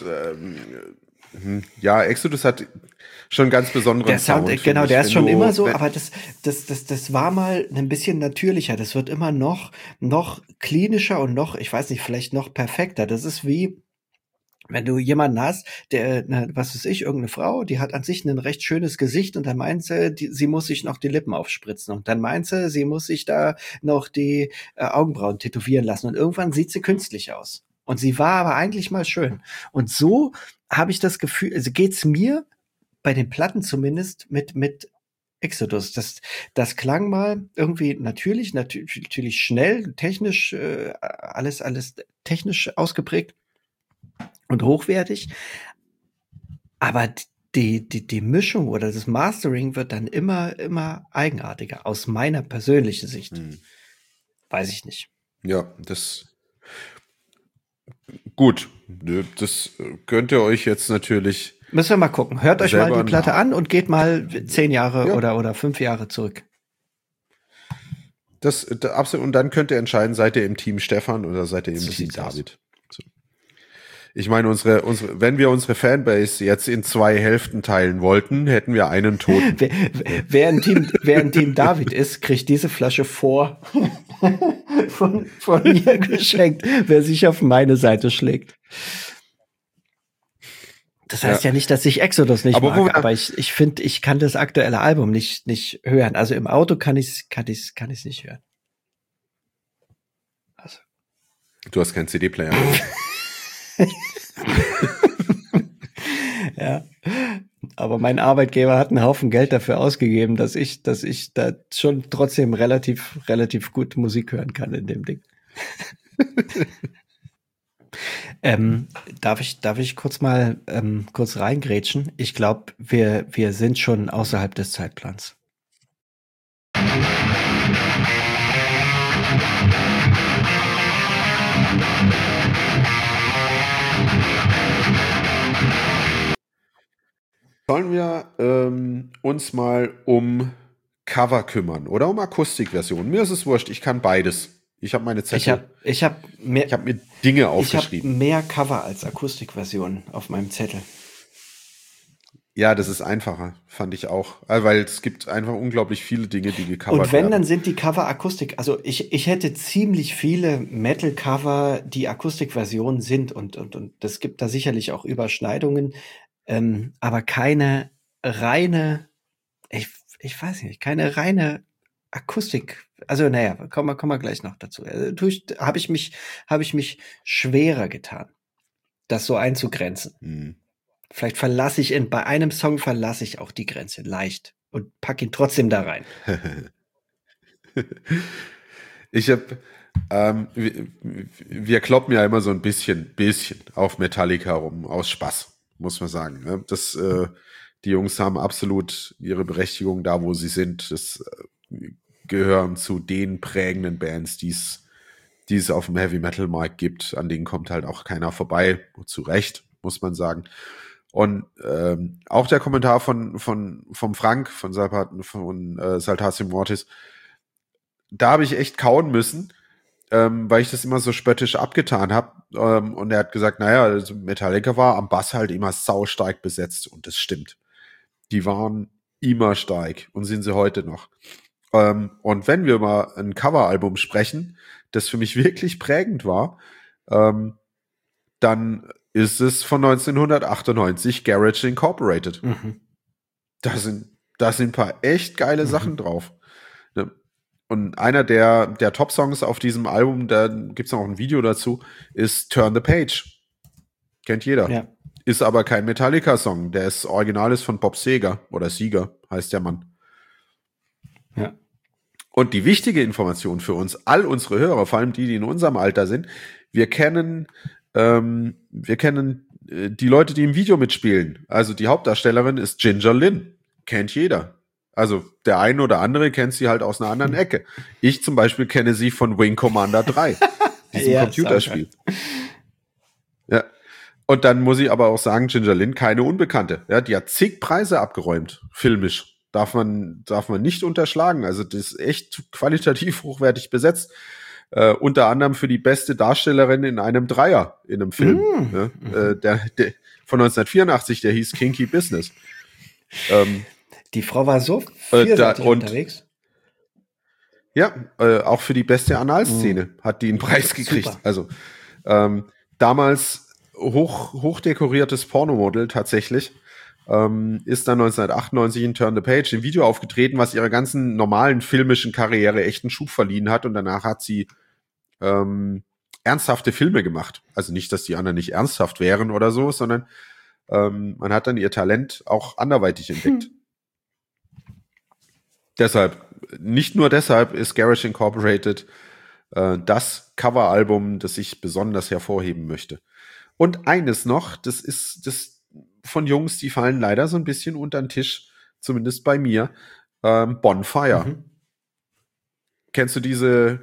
schon ganz besonderen der Sound. Genau, der ist schon immer so, aber das war mal ein bisschen natürlicher. Das wird immer noch klinischer und noch, ich weiß nicht, vielleicht noch perfekter. Das ist wie, wenn du jemanden hast, der, was weiß ich, irgendeine Frau, die hat an sich ein recht schönes Gesicht und dann meint sie, sie muss sich noch die Lippen aufspritzen und dann meint sie muss sich da noch die Augenbrauen tätowieren lassen und irgendwann sieht sie künstlich aus. Und sie war aber eigentlich mal schön. Und so habe ich das Gefühl, also geht's mir bei den Platten zumindest mit Exodus. Das klang mal irgendwie natürlich schnell, technisch, alles technisch ausgeprägt und hochwertig. Aber die Mischung oder das Mastering wird dann immer eigenartiger, aus meiner persönlichen Sicht. Weiß ich nicht. Ja, das gut. Das könnt ihr euch jetzt natürlich. Müssen wir mal gucken. Hört euch mal die Platte an und geht mal 10 Jahre Ja. oder 5 Jahre zurück. Das absolut. Und dann könnt ihr entscheiden, seid ihr im Team Stefan oder seid ihr im Team David. So. Ich meine, wenn wir unsere Fanbase jetzt in 2 Hälften teilen wollten, hätten wir einen Toten. Wer ein Team David ist, kriegt diese Flasche von mir geschenkt, wer sich auf meine Seite schlägt. Das heißt ja nicht, dass ich Exodus nicht mag, aber ich finde, ich kann das aktuelle Album nicht hören. Also im Auto kann ich's nicht hören. Also. Du hast keinen CD-Player. Ja. Aber mein Arbeitgeber hat einen Haufen Geld dafür ausgegeben, dass ich da schon trotzdem relativ gut Musik hören kann in dem Ding. Darf ich kurz mal kurz reingrätschen? Ich glaube, wir sind schon außerhalb des Zeitplans. Sollen wir uns mal um Cover kümmern oder um Akustikversionen? Mir ist es wurscht, ich kann beides. Ich habe meine Zettel. Ich hab mir Dinge aufgeschrieben. Ich habe mehr Cover als Akustikversionen auf meinem Zettel. Ja, das ist einfacher, fand ich auch. Weil es gibt einfach unglaublich viele Dinge, die gecovert werden. Und wenn, dann sind die Cover Akustik. Also ich hätte ziemlich viele Metal-Cover, die Akustikversionen sind. Und das gibt da sicherlich auch Überschneidungen. Aber keine reine, ich weiß nicht, keine reine Akustik. Also naja, kommen wir gleich noch dazu. Habe ich mich schwerer getan, das so einzugrenzen. Vielleicht bei einem Song verlasse ich auch die Grenze leicht und pack ihn trotzdem da rein. Ich habe, wir kloppen ja immer so ein bisschen auf Metallica rum, aus Spaß, muss man sagen. Ne? Die Jungs haben absolut ihre Berechtigung da, wo sie sind. Das gehören zu den prägenden Bands, die es auf dem Heavy Metal Markt gibt. An denen kommt halt auch keiner vorbei. Zu Recht, muss man sagen. Und auch der Kommentar vom Frank, von Saltatio Mortis, da habe ich echt kauen müssen, weil ich das immer so spöttisch abgetan habe. Und er hat gesagt, naja, also Metallica war am Bass halt immer saustark besetzt. Und das stimmt. Die waren immer stark und sind sie heute noch. Und wenn wir über ein Coveralbum sprechen, das für mich wirklich prägend war, dann ist es von 1998 Garage Incorporated. Da sind ein paar echt geile Sachen drauf. Ne? Und einer der Top-Songs auf diesem Album, da gibt's noch ein Video dazu, ist Turn the Page. Kennt jeder. Ja. Ist aber kein Metallica-Song. Der Original ist von Bob Seger oder Seeger, heißt der Mann. Ja. Und die wichtige Information für uns, all unsere Hörer, vor allem die in unserem Alter sind, wir kennen die Leute, die im Video mitspielen. Also die Hauptdarstellerin ist Ginger Lynn. Kennt jeder. Also der eine oder andere kennt sie halt aus einer anderen Ecke. Ich zum Beispiel kenne sie von Wing Commander 3, diesem Computerspiel. Ja. Und dann muss ich aber auch sagen, Ginger Lynn, keine Unbekannte. Ja, die hat zig Preise abgeräumt, filmisch. Darf man nicht unterschlagen. Also das ist echt qualitativ hochwertig besetzt. Unter anderem für die beste Darstellerin in einem Dreier in einem Film. Der von 1984, der hieß Kinky Business. Die Frau war so vielseitig unterwegs. Ja, auch für die beste Analszene hat die einen Preis gekriegt. Super. Also damals hochdekoriertes Pornomodel tatsächlich. Ist dann 1998 in Turn the Page im Video aufgetreten, was ihrer ganzen normalen filmischen Karriere echt einen Schub verliehen hat. Und danach hat sie ernsthafte Filme gemacht. Also nicht, dass die anderen nicht ernsthaft wären oder so, sondern man hat dann ihr Talent auch anderweitig entdeckt. Deshalb, nicht nur deshalb ist Garage Incorporated das Coveralbum, das ich besonders hervorheben möchte. Und eines noch, das ist das von Jungs, die fallen leider so ein bisschen unter den Tisch, zumindest bei mir, Bonfire. Kennst du diese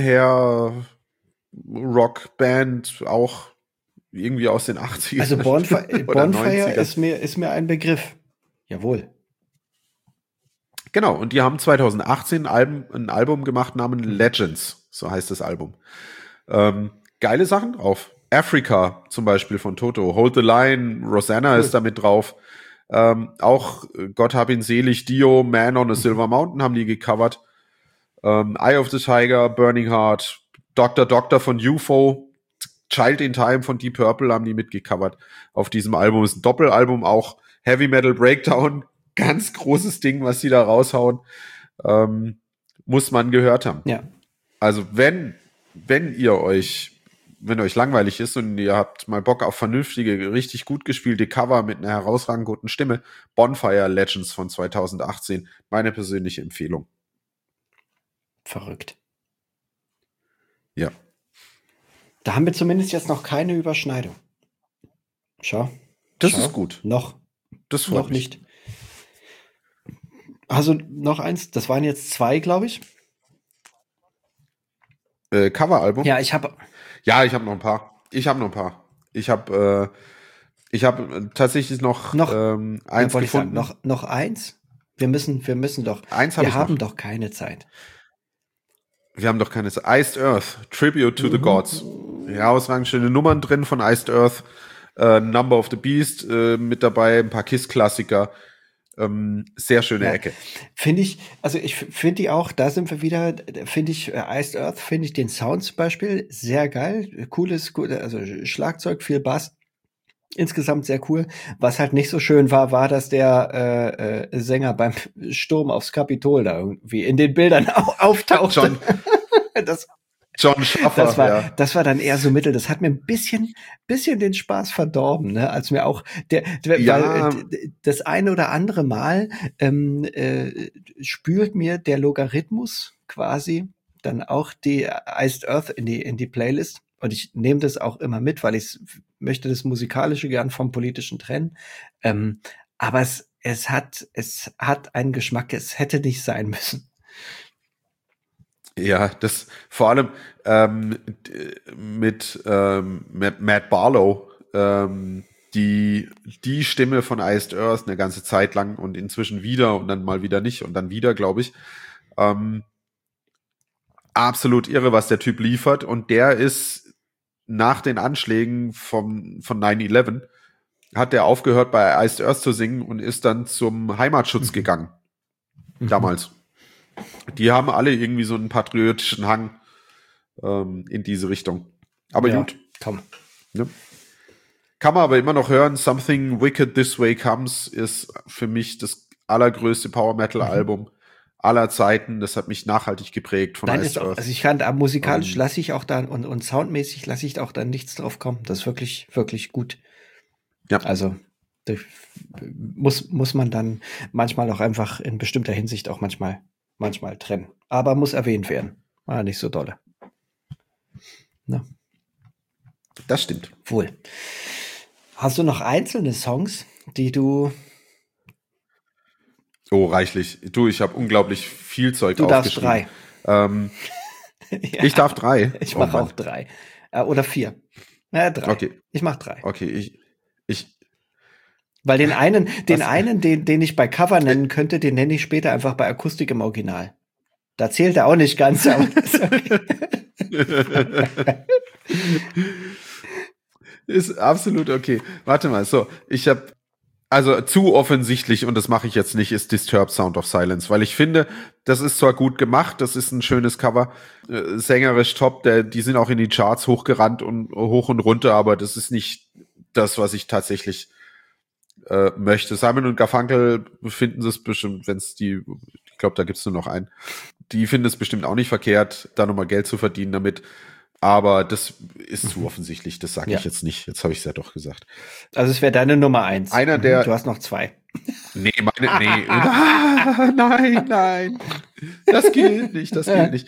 Glam-Hair-Rock-Band auch irgendwie aus den 80ern? Also oder Bonfire 90ern? ist mir ein Begriff. Jawohl. Genau, und die haben 2018 ein Album gemacht namens Legends, so heißt das Album. Geile Sachen drauf. Africa zum Beispiel von Toto, Hold the Line, Rosanna ist damit drauf. Auch Gott hab ihn selig, Dio, Man on a Silver Mountain haben die gecovert. Eye of the Tiger, Burning Heart, Doctor von UFO, Child in Time von Deep Purple haben die mitgecovert. Auf diesem Album ist ein Doppelalbum, auch Heavy Metal Breakdown, ganz großes Ding, was sie da raushauen, muss man gehört haben. Ja. Also wenn euch langweilig ist und ihr habt mal Bock auf vernünftige, richtig gut gespielte Cover mit einer herausragend guten Stimme, Bonfire Legends von 2018, meine persönliche Empfehlung. Verrückt. Ja. Da haben wir zumindest jetzt noch keine Überschneidung. Schau. Das ist gut. Noch. Das freut noch mich. Nicht. Also noch eins, das waren jetzt 2, glaube ich. Coveralbum? Ja, ich habe noch ein paar. Ich habe tatsächlich noch eins gefunden. Noch eins? Wir müssen doch. Wir haben doch keine Zeit. Wir haben doch keine Zeit. Iced Earth, Tribute to the Gods. Herausragend schöne Nummern drin von Iced Earth. Number of the Beast mit dabei, ein paar Kiss-Klassiker. Sehr schöne Ecke. Finde ich finde die auch, da sind wir wieder, finde ich, Iced Earth, finde ich den Sound zum Beispiel sehr geil. Also Schlagzeug, viel Bass. Insgesamt sehr cool. Was halt nicht so schön war, dass der Sänger beim Sturm aufs Kapitol da irgendwie in den Bildern auftauchte. John Schaffer, das war dann eher so mittel. Das hat mir ein bisschen den Spaß verdorben, ne? Als mir auch weil das eine oder andere Mal spült mir der Logarithmus quasi dann auch die Iced Earth in die Playlist. Und ich nehme das auch immer mit, weil ich möchte das Musikalische gern vom Politischen trennen. Aber es hat einen Geschmack, es hätte nicht sein müssen. Ja, das vor allem mit Matt Barlow, die Stimme von Iced Earth eine ganze Zeit lang und inzwischen wieder und dann mal wieder nicht und dann wieder, glaube ich. Absolut irre, was der Typ liefert. Und der ist nach den Anschlägen von 9/11 hat der aufgehört, bei Iced Earth zu singen und ist dann zum Heimatschutz gegangen. Damals. Die haben alle irgendwie so einen patriotischen Hang in diese Richtung. Aber gut. Komm. Ne? Kann man aber immer noch hören. Something Wicked This Way Comes ist für mich das allergrößte Power Metal Album aller Zeiten. Das hat mich nachhaltig geprägt von Iced Earth. Also ich kann da musikalisch lasse ich auch da und soundmäßig lasse ich auch da nichts drauf kommen. Das ist wirklich, wirklich gut. Ja. Also muss man dann manchmal auch einfach in bestimmter Hinsicht auch manchmal trennen. Aber muss erwähnt werden. War nicht so dolle. Na. Das stimmt. Wohl. Hast du noch einzelne Songs, die du... Oh, reichlich. Du, ich habe unglaublich viel Zeug aufgeschrieben. Du darfst 3. Ich darf 3. Ich mache auch 3. Oder 4. 3. Okay. Ich mache 3. Okay, weil den einen, den ich bei Cover nennen könnte, den nenne ich später einfach bei Akustik im Original. Da zählt er auch nicht ganz. Aber ist absolut okay. Warte mal, so, ich habe also zu offensichtlich, und das mache ich jetzt nicht, ist Disturbed Sound of Silence, weil ich finde, das ist zwar gut gemacht, das ist ein schönes Cover, sängerisch top, die sind auch in die Charts hochgerannt und hoch und runter, aber das ist nicht das, was ich tatsächlich möchte. Simon und Garfunkel finden es bestimmt, ich glaube, da gibt's nur noch einen, die finden es bestimmt auch nicht verkehrt, da nochmal Geld zu verdienen damit. Aber das ist zu offensichtlich, das sage ich jetzt nicht. Jetzt habe ich es ja doch gesagt. Also es wäre deine Nummer 1. Einer der. Du hast noch 2. Nee. Nein. Das gilt nicht.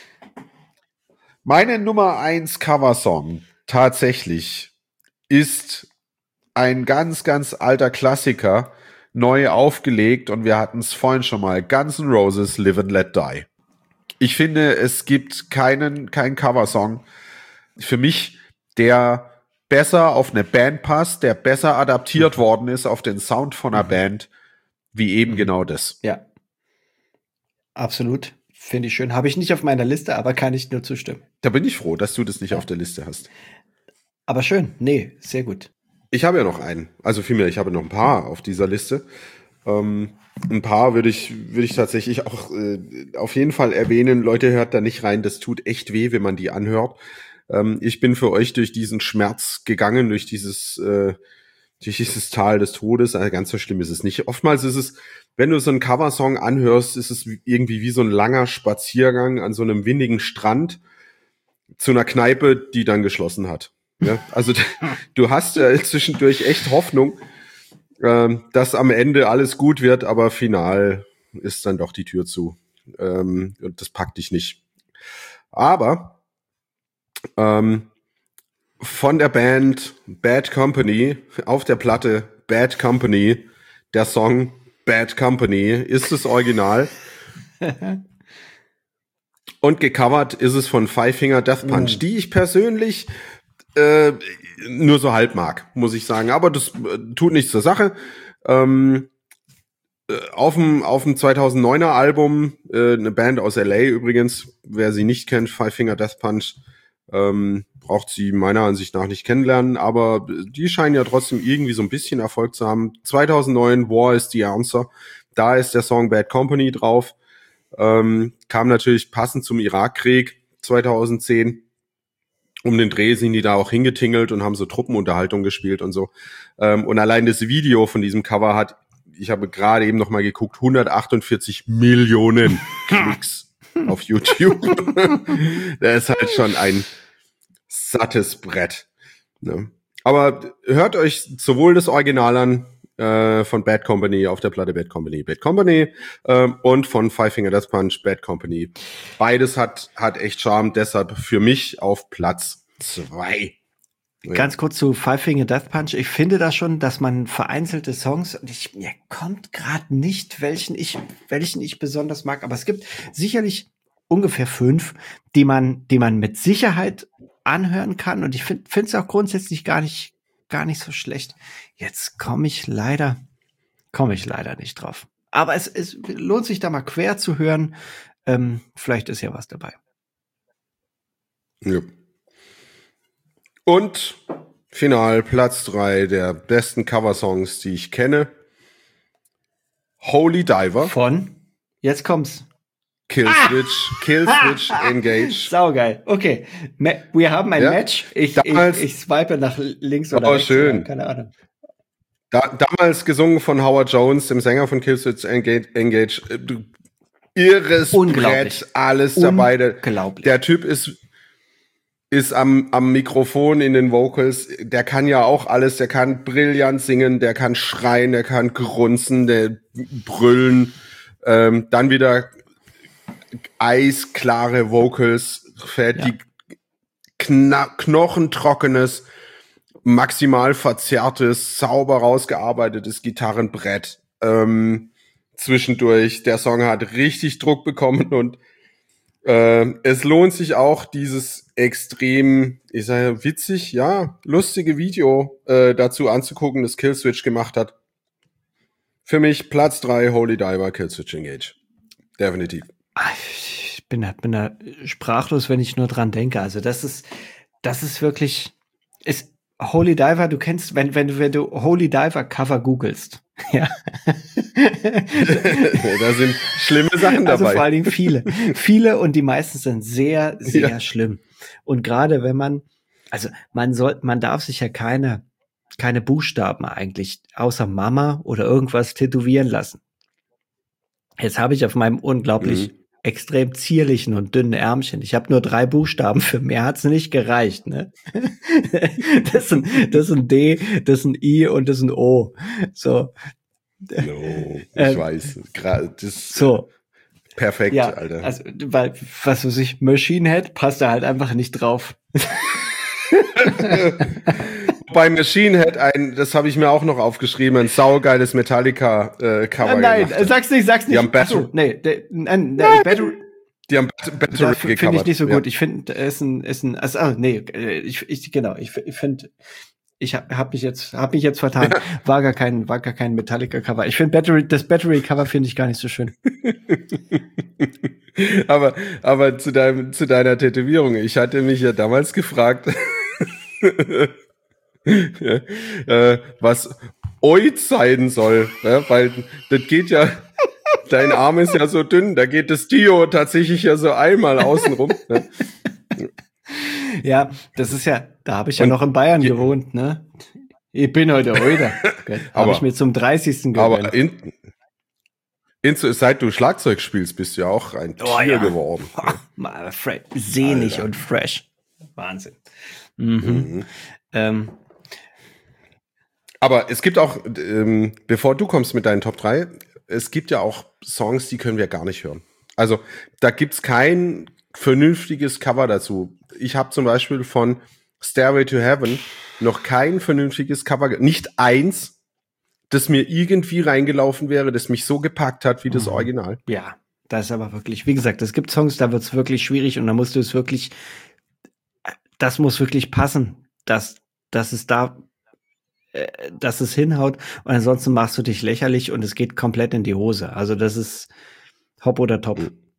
Meine Nummer 1 Coversong tatsächlich ist ein ganz, ganz alter Klassiker, neu aufgelegt, und wir hatten es vorhin schon mal. Guns N' Roses, Live and Let Die. Ich finde, es gibt keinen Coversong für mich, der besser auf eine Band passt, der besser adaptiert worden ist auf den Sound von einer Band, wie eben genau das. Ja. Absolut. Finde ich schön. Habe ich nicht auf meiner Liste, aber kann ich nur zustimmen. Da bin ich froh, dass du das nicht auf der Liste hast. Aber schön. Nee, sehr gut. Ich habe ja noch einen. Also vielmehr, ich habe noch ein paar auf dieser Liste. Ein paar würde ich tatsächlich auch auf jeden Fall erwähnen. Leute, hört da nicht rein. Das tut echt weh, wenn man die anhört. Ich bin für euch durch diesen Schmerz gegangen, durch dieses Tal des Todes. Also ganz so schlimm ist es nicht. Oftmals ist es, wenn du so einen Coversong anhörst, ist es irgendwie wie so ein langer Spaziergang an so einem windigen Strand zu einer Kneipe, die dann geschlossen hat. Ja? Also du hast zwischendurch echt Hoffnung, dass am Ende alles gut wird, aber final ist dann doch die Tür zu. Und das packt dich nicht. Aber von der Band Bad Company auf der Platte Bad Company, der Song Bad Company ist das Original. Und gecovert ist es von Five Finger Death Punch, die ich persönlich nur so halb mag, muss ich sagen. Aber das tut nichts zur Sache. Auf dem 2009er Album, eine Band aus LA übrigens, wer sie nicht kennt, Five Finger Death Punch, braucht sie meiner Ansicht nach nicht kennenlernen, aber die scheinen ja trotzdem irgendwie so ein bisschen Erfolg zu haben. 2009, War is the Answer, da ist der Song Bad Company drauf, kam natürlich passend zum Irakkrieg 2010. Um den Dreh sind die da auch hingetingelt und haben so Truppenunterhaltung gespielt und so. Und allein das Video von diesem Cover hat, ich habe gerade eben noch mal geguckt, 148 Millionen Klicks auf YouTube. Das ist halt schon ein sattes Brett. Ne? Aber hört euch sowohl das Original an von Bad Company auf der Platte Bad Company und von Five Finger Death Punch Bad Company. Beides hat echt Charme, deshalb für mich auf Platz 2. Ganz kurz zu Five Finger Death Punch. Ich finde da schon, dass man vereinzelte Songs, und mir kommt gerade nicht, welchen ich besonders mag, aber es gibt sicherlich ungefähr 5, die man mit Sicherheit anhören kann, und ich finde es auch grundsätzlich gar nicht so schlecht. Jetzt komme ich leider nicht drauf. Aber es lohnt sich da mal quer zu hören. Vielleicht ist ja was dabei. Ja. Und final Platz 3 der besten Coversongs, die ich kenne. Holy Diver. Von? Jetzt kommt's. Killswitch Engage. Saugeil. Okay. Wir haben ein Match. Ich swipe nach links oder rechts. Schön. Keine Ahnung. Damals gesungen von Howard Jones, dem Sänger von Killswitch Engage. Irres Brett, alles dabei. Der Typ ist am Mikrofon in den Vocals. Der kann ja auch alles. Der kann brillant singen, der kann schreien, der kann grunzen, der brüllen. Dann wieder eisklare Vocals, fertig, knochentrockenes, maximal verzerrtes, sauber rausgearbeitetes Gitarrenbrett. Zwischendurch, der Song hat richtig Druck bekommen, und es lohnt sich auch, dieses extrem, ich sage witzig, lustige Video dazu anzugucken, das Killswitch gemacht hat. Für mich Platz 3, Holy Diver, Killswitch Engage. Definitiv. Ich bin da sprachlos, wenn ich nur dran denke. Also das ist wirklich, Holy Diver, du kennst, wenn du Holy Diver Cover googelst, ja. Da sind schlimme Sachen dabei. Also vor allen Dingen viele, und die meisten sind sehr, sehr schlimm. Und gerade wenn man darf sich ja keine Buchstaben eigentlich außer Mama oder irgendwas tätowieren lassen. Jetzt habe ich auf meinem unglaublich extrem zierlichen und dünnen Ärmchen. Ich habe nur 3 Buchstaben, für mehr hat's nicht gereicht, ne? Das ist ein D, das ist ein I und das ist ein O. So. No, ich weiß. Das so. perfekt, Ja, Alter. also, weil, was weiß ich, Machine Head passt da halt einfach nicht drauf. Bei Machine Head das habe ich mir auch noch aufgeschrieben, ein saugeiles Metallica-Cover Nein, gemacht. sag's nicht. Die haben Achso, nee, Battery finde ich nicht so gut. Ja. Ich finde, ich finde, ich hab mich jetzt vertan. Ja. War gar kein Metallica-Cover. Ich finde das Battery-Cover finde ich gar nicht so schön. aber zu deiner Tätowierung. Ich hatte mich ja damals gefragt, was Oid sein soll, ja, weil das geht ja, dein Arm ist ja so dünn, da geht das Dio tatsächlich ja so einmal außenrum. Ne? Ja, das ist ja, da habe ich ja noch in Bayern gewohnt, ne? Ich bin heute Oider. Habe ich mir zum 30. gegönnt. Aber seit du Schlagzeug spielst, bist du ja auch ein Tier geworden. Sehnig und fresh. Wahnsinn. Aber es gibt auch, bevor du kommst mit deinen Top 3, es gibt ja auch Songs, die können wir gar nicht hören. Also da gibt's kein vernünftiges Cover dazu. Ich habe zum Beispiel von Stairway to Heaven noch kein vernünftiges Cover, nicht eins, das mir irgendwie reingelaufen wäre, das mich so gepackt hat wie das Original. Ja, das ist aber wirklich, wie gesagt, es gibt Songs, da wird's wirklich schwierig und da musst du es wirklich, das muss wirklich passen, dass es da, dass es hinhaut und ansonsten machst du dich lächerlich und es geht komplett in die Hose. Also das ist Hop oder Top.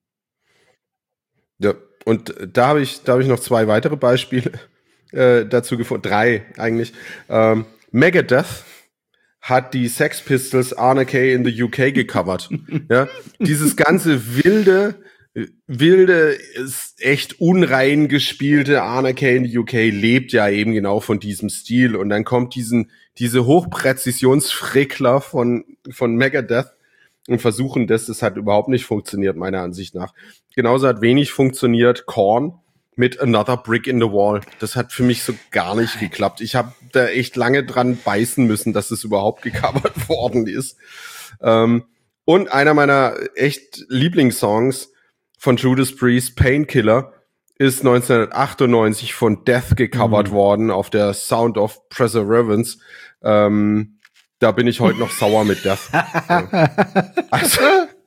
Ja, und da habe ich noch 2 weitere Beispiele dazu gefunden, 3 eigentlich. Megadeth hat die Sex Pistols Anarchy in the UK gecovert. Ja, dieses ganze wilde, ist echt unrein gespielte Anarchy in the UK lebt ja eben genau von diesem Stil und dann kommt diese Hochpräzisionsfrickler von Megadeth und versuchen das hat überhaupt nicht funktioniert, meiner Ansicht nach. Genauso hat wenig funktioniert Korn mit Another Brick in the Wall. Das hat für mich so gar nicht geklappt. Ich habe da echt lange dran beißen müssen, dass es überhaupt gecovert worden ist. Und einer meiner echt Lieblingssongs von Judas Priest, Painkiller, ist 1998 von Death gecovert worden auf der Sound of Perseverance. Da bin ich heute noch sauer mit Death. Also,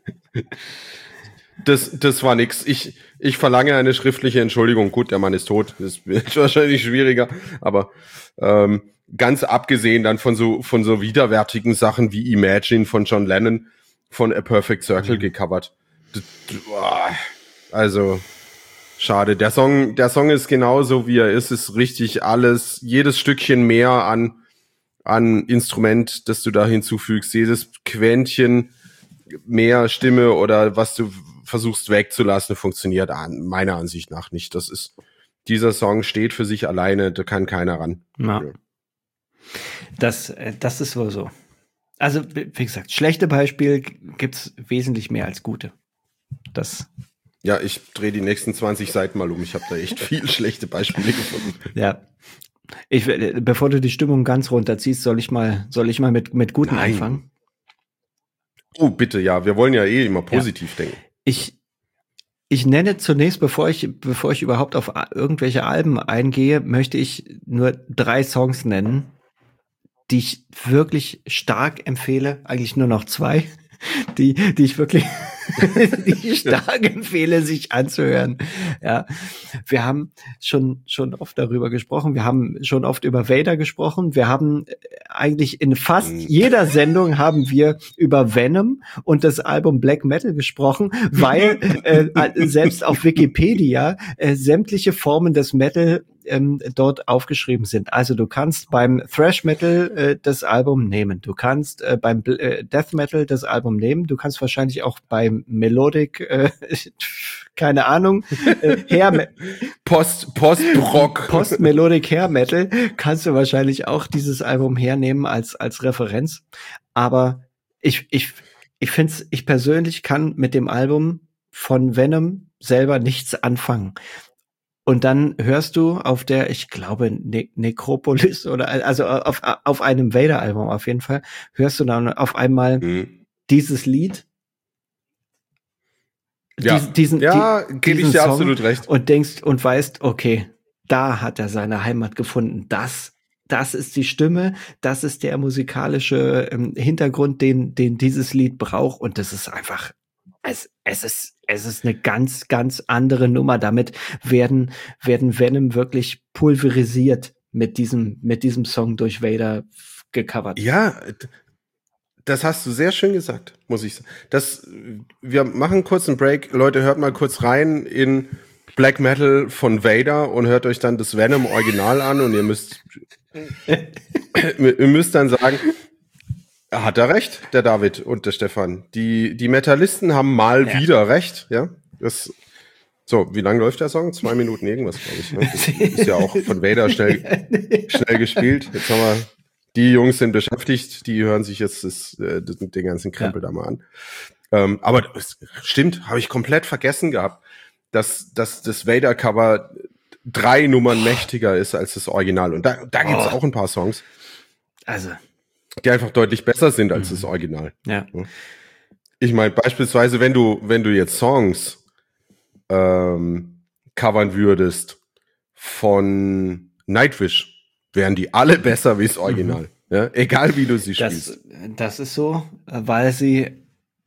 das war nix. Ich verlange eine schriftliche Entschuldigung. Gut, der Mann ist tot. Das wird wahrscheinlich schwieriger. Aber ganz abgesehen dann von so widerwärtigen Sachen wie Imagine von John Lennon von A Perfect Circle gecovert. Also schade. Der Song ist genauso wie er ist richtig alles, jedes Stückchen mehr an Instrument, das du da hinzufügst, jedes Quäntchen mehr Stimme oder was du versuchst wegzulassen, funktioniert meiner Ansicht nach nicht. Dieser Song steht für sich alleine, da kann keiner ran. Ja. Das ist wohl so. Also, wie gesagt, schlechte Beispiele gibt's wesentlich mehr als gute. Ja, ich drehe die nächsten 20 Seiten mal um. Ich habe da echt viel schlechte Beispiele gefunden. Ja. Bevor du die Stimmung ganz runterziehst, soll ich mal mit guten anfangen? Oh, bitte, ja. Wir wollen ja immer positiv denken. Ich nenne zunächst, bevor ich überhaupt auf irgendwelche Alben eingehe, möchte ich nur 3 Songs nennen, die ich wirklich stark empfehle. Eigentlich nur noch 2, die ich wirklich die ich stark empfehle, sich anzuhören. Ja, wir haben schon oft darüber gesprochen. Wir haben schon oft über Vader gesprochen. Wir haben eigentlich in fast jeder Sendung haben wir über Venom und das Album Black Metal gesprochen, weil selbst auf Wikipedia sämtliche Formen des Metal dort aufgeschrieben sind. Also du kannst beim Thrash Metal das Album nehmen. Du kannst beim Death Metal das Album nehmen. Du kannst wahrscheinlich auch beim Melodic, keine Ahnung, Post-Melodic Hair Metal kannst du wahrscheinlich auch dieses Album hernehmen als Referenz. Aber ich persönlich kann mit dem Album von Venom selber nichts anfangen. Und dann hörst du auf der, ich glaube, Necropolis oder also auf einem Vader-Album auf jeden Fall, hörst du dann auf einmal dieses Lied, gebe ich dir Song absolut recht. und denkst und weißt, okay, da hat er seine Heimat gefunden. Das ist die Stimme, das ist der musikalische Hintergrund, den dieses Lied braucht. Und das ist einfach, es ist eine ganz, ganz andere Nummer. Damit werden Venom wirklich pulverisiert mit diesem Song durch Vader gecovert. Ja, das hast du sehr schön gesagt, muss ich sagen. Wir machen kurz einen Break. Leute, hört mal kurz rein in Black Metal von Vader und hört euch dann das Venom Original an und ihr müsst dann sagen, hat er recht, der David und der Stefan. Die Metallisten haben mal wieder recht, ja. So, wie lange läuft der Song? 2 Minuten irgendwas, glaube ich. Ne? Das ist ja auch von Vader schnell gespielt. Jetzt haben wir, die Jungs sind beschäftigt, die hören sich jetzt den ganzen Krempel da mal an. Aber das stimmt, habe ich komplett vergessen gehabt, dass das Vader-Cover 3 Nummern mächtiger ist als das Original. Und da gibt's auch ein paar Songs. Also. Die einfach deutlich besser sind als das Original. Ja. Ich meine, beispielsweise, wenn du jetzt Songs covern würdest von Nightwish, wären die alle besser wie das Original. Ja? Egal wie du sie spielst. Das ist so, weil sie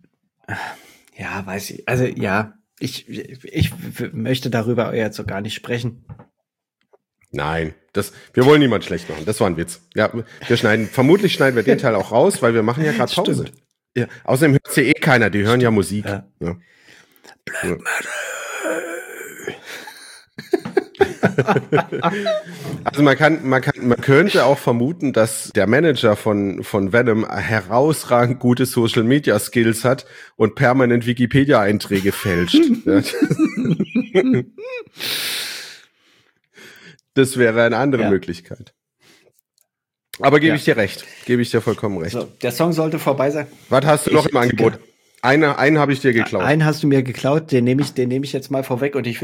weiß ich, also ja, ich möchte darüber jetzt so gar nicht sprechen. Nein, wir wollen niemand schlecht machen. Das war ein Witz. Ja, vermutlich schneiden wir den Teil auch raus, weil wir machen ja gerade Pause. Ja, außerdem hört sie keiner, die hören ja Musik. Ja. Ja. Black Metal. Also man könnte auch vermuten, dass der Manager von Venom herausragend gute Social Media Skills hat und permanent Wikipedia-Einträge fälscht. Das wäre eine andere Möglichkeit. Aber gebe ich dir recht. Gebe ich dir vollkommen recht. So, der Song sollte vorbei sein. Was hast du noch im Angebot? Einen habe ich dir geklaut. Einen hast du mir geklaut, den nehme ich jetzt mal vorweg. Und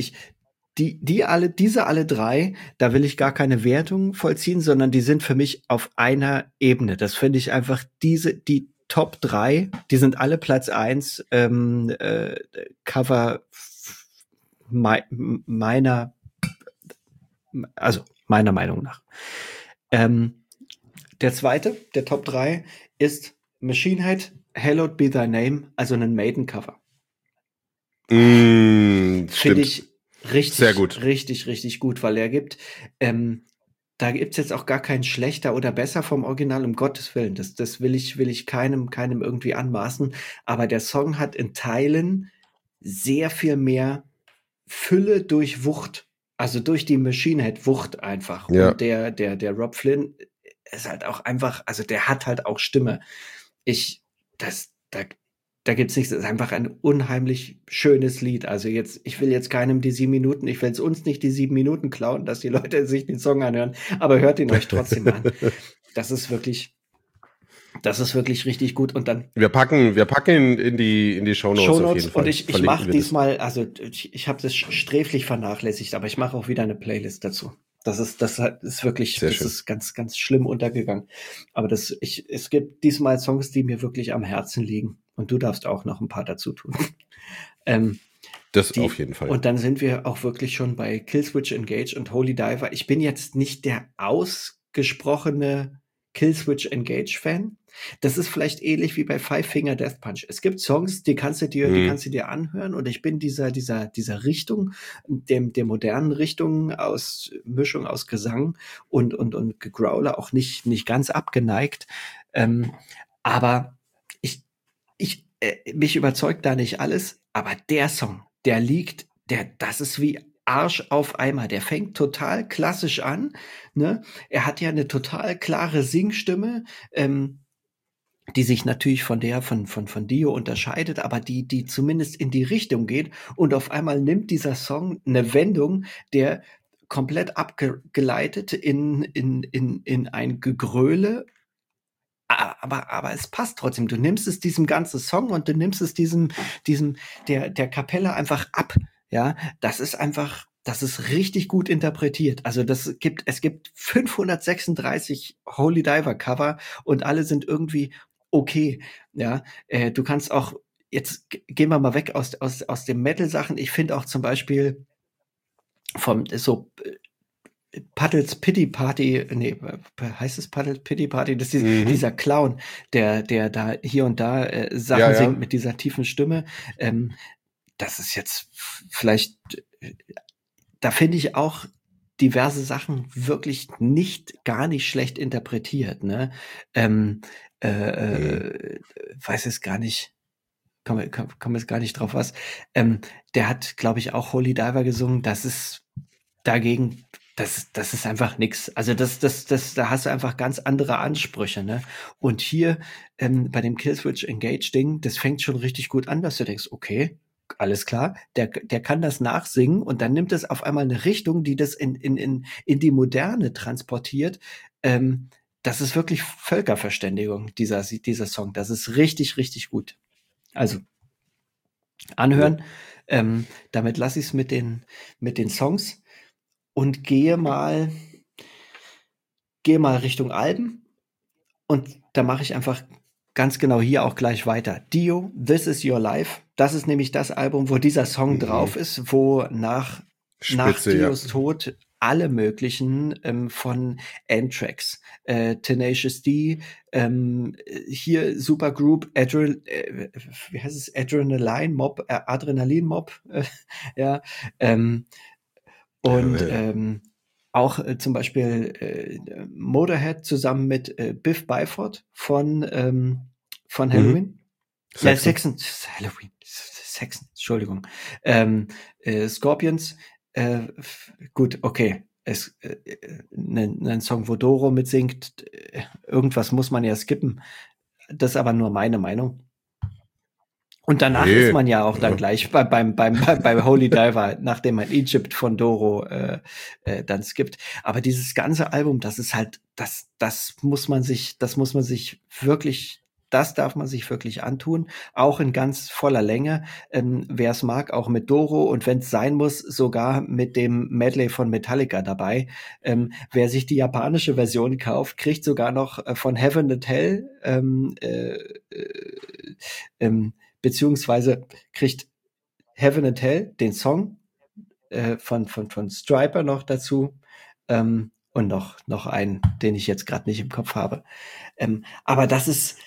diese alle drei, da will ich gar keine Wertung vollziehen, sondern die sind für mich auf einer Ebene. Das finde ich einfach die Top 3, die sind alle Platz 1 Cover meiner Meinung nach. Der zweite, der Top 3, ist Machine Head, Hallowed Be Thy Name, also ein Maiden-Cover. Finde ich richtig, sehr gut. Richtig gut, weil er gibt, da gibt's jetzt auch gar kein schlechter oder besser vom Original, um Gottes Willen. Das will ich keinem irgendwie anmaßen. Aber der Song hat in Teilen sehr viel mehr Fülle durch Wucht. Also durch die Machine Head Wucht einfach. Ja. Und der Rob Flynn ist halt auch einfach, also der hat halt auch Stimme. Da gibt's nichts, das ist einfach ein unheimlich schönes Lied. Also ich will jetzt keinem die 7 Minuten, ich will es uns nicht die 7 Minuten klauen, dass die Leute sich den Song anhören, aber hört ihn euch trotzdem an. Das ist wirklich richtig gut. Und dann wir packen ihn in die Shownotes auf jeden Fall. Und ich mache diesmal, also ich habe das sträflich vernachlässigt, aber ich mache auch wieder eine Playlist dazu. Das ist wirklich, das ist ganz, ganz schlimm untergegangen. Aber es gibt diesmal Songs, die mir wirklich am Herzen liegen. Und du darfst auch noch ein paar dazu tun. Das auf jeden Fall. Und dann sind wir auch wirklich schon bei Killswitch Engage und Holy Diver. Ich bin jetzt nicht der ausgesprochene Killswitch Engage Fan. Das ist vielleicht ähnlich wie bei Five Finger Death Punch. Es gibt Songs, die kannst du dir anhören, und ich bin dieser Richtung, der modernen Richtung aus Mischung aus Gesang und Growler auch nicht ganz abgeneigt. Aber mich überzeugt da nicht alles, aber der Song, das ist wie Arsch auf Eimer. Der fängt total klassisch an, ne? Er hat ja eine total klare Singstimme, die sich natürlich von der von Dio unterscheidet, aber die zumindest in die Richtung geht, und auf einmal nimmt dieser Song eine Wendung, der komplett abgeleitet in ein Gegröle aber es passt trotzdem. Du nimmst es diesem ganzen Song und du nimmst es der Kapelle einfach ab. Ja, das ist richtig gut interpretiert. Also es gibt 536 Holy Diver Cover und alle sind irgendwie okay. Ja, du kannst auch, jetzt gehen wir mal weg aus den Metal-Sachen. Ich finde auch zum Beispiel Puddles Pity Party, nee, heißt es Puddles Pity Party? Das ist dieser Clown, der da hier und da Sachen singt mit dieser tiefen Stimme. Das ist jetzt vielleicht, da finde ich auch diverse Sachen wirklich gar nicht schlecht interpretiert, ne? Weiß es gar nicht, komm jetzt gar nicht drauf was. Der hat, glaube ich, auch Holy Diver gesungen. Das ist dagegen, das ist einfach nix. Also da hast du einfach ganz andere Ansprüche, ne? Und hier bei dem Killswitch Engage Ding, das fängt schon richtig gut an, dass du denkst, okay, alles klar, der kann das nachsingen und dann nimmt es auf einmal eine Richtung, die das in die Moderne transportiert. Das ist wirklich Völkerverständigung, dieser Song. Das ist richtig, richtig gut. Also anhören. Damit lasse ich es mit den Songs und gehe mal Richtung Alben und da mache ich einfach ganz genau hier auch gleich weiter. Dio, This Is Your Life. Das ist nämlich das Album, wo dieser Song drauf ist, wo nach Dios Tod alle möglichen von Anthrax, Tenacious D, hier Supergroup, wie heißt es? Adrenaline Mob, ja, auch zum Beispiel Motorhead zusammen mit Biff Byford von Halloween. Saxon, Halloween, Saxon, Entschuldigung. Scorpions, gut, okay. Ein Song, wo Doro mitsingt, irgendwas muss man ja skippen. Das ist aber nur meine Meinung. Und danach ist man ja auch dann gleich beim Holy Diver, nachdem man Egypt von Doro dann skippt. Aber dieses ganze Album, das ist halt, das darf man sich wirklich antun, auch in ganz voller Länge. Wer es mag, auch mit Doro und wenn es sein muss, sogar mit dem Medley von Metallica dabei. Wer sich die japanische Version kauft, kriegt sogar noch von Heaven and Hell beziehungsweise kriegt Heaven and Hell den Song von Stryper noch dazu und noch einen, den ich jetzt gerade nicht im Kopf habe. Aber das ist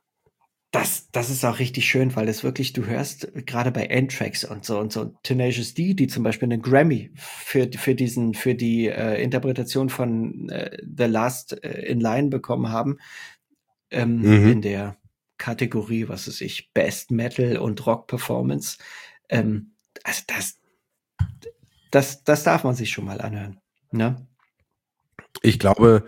auch richtig schön, weil es wirklich, du hörst gerade bei Anthrax und so Tenacious D, die zum Beispiel einen Grammy für die Interpretation von The Last in Line bekommen haben, in der Kategorie, was weiß ich, Best Metal und Rock Performance. Also das darf man sich schon mal anhören. Ne? Ich glaube,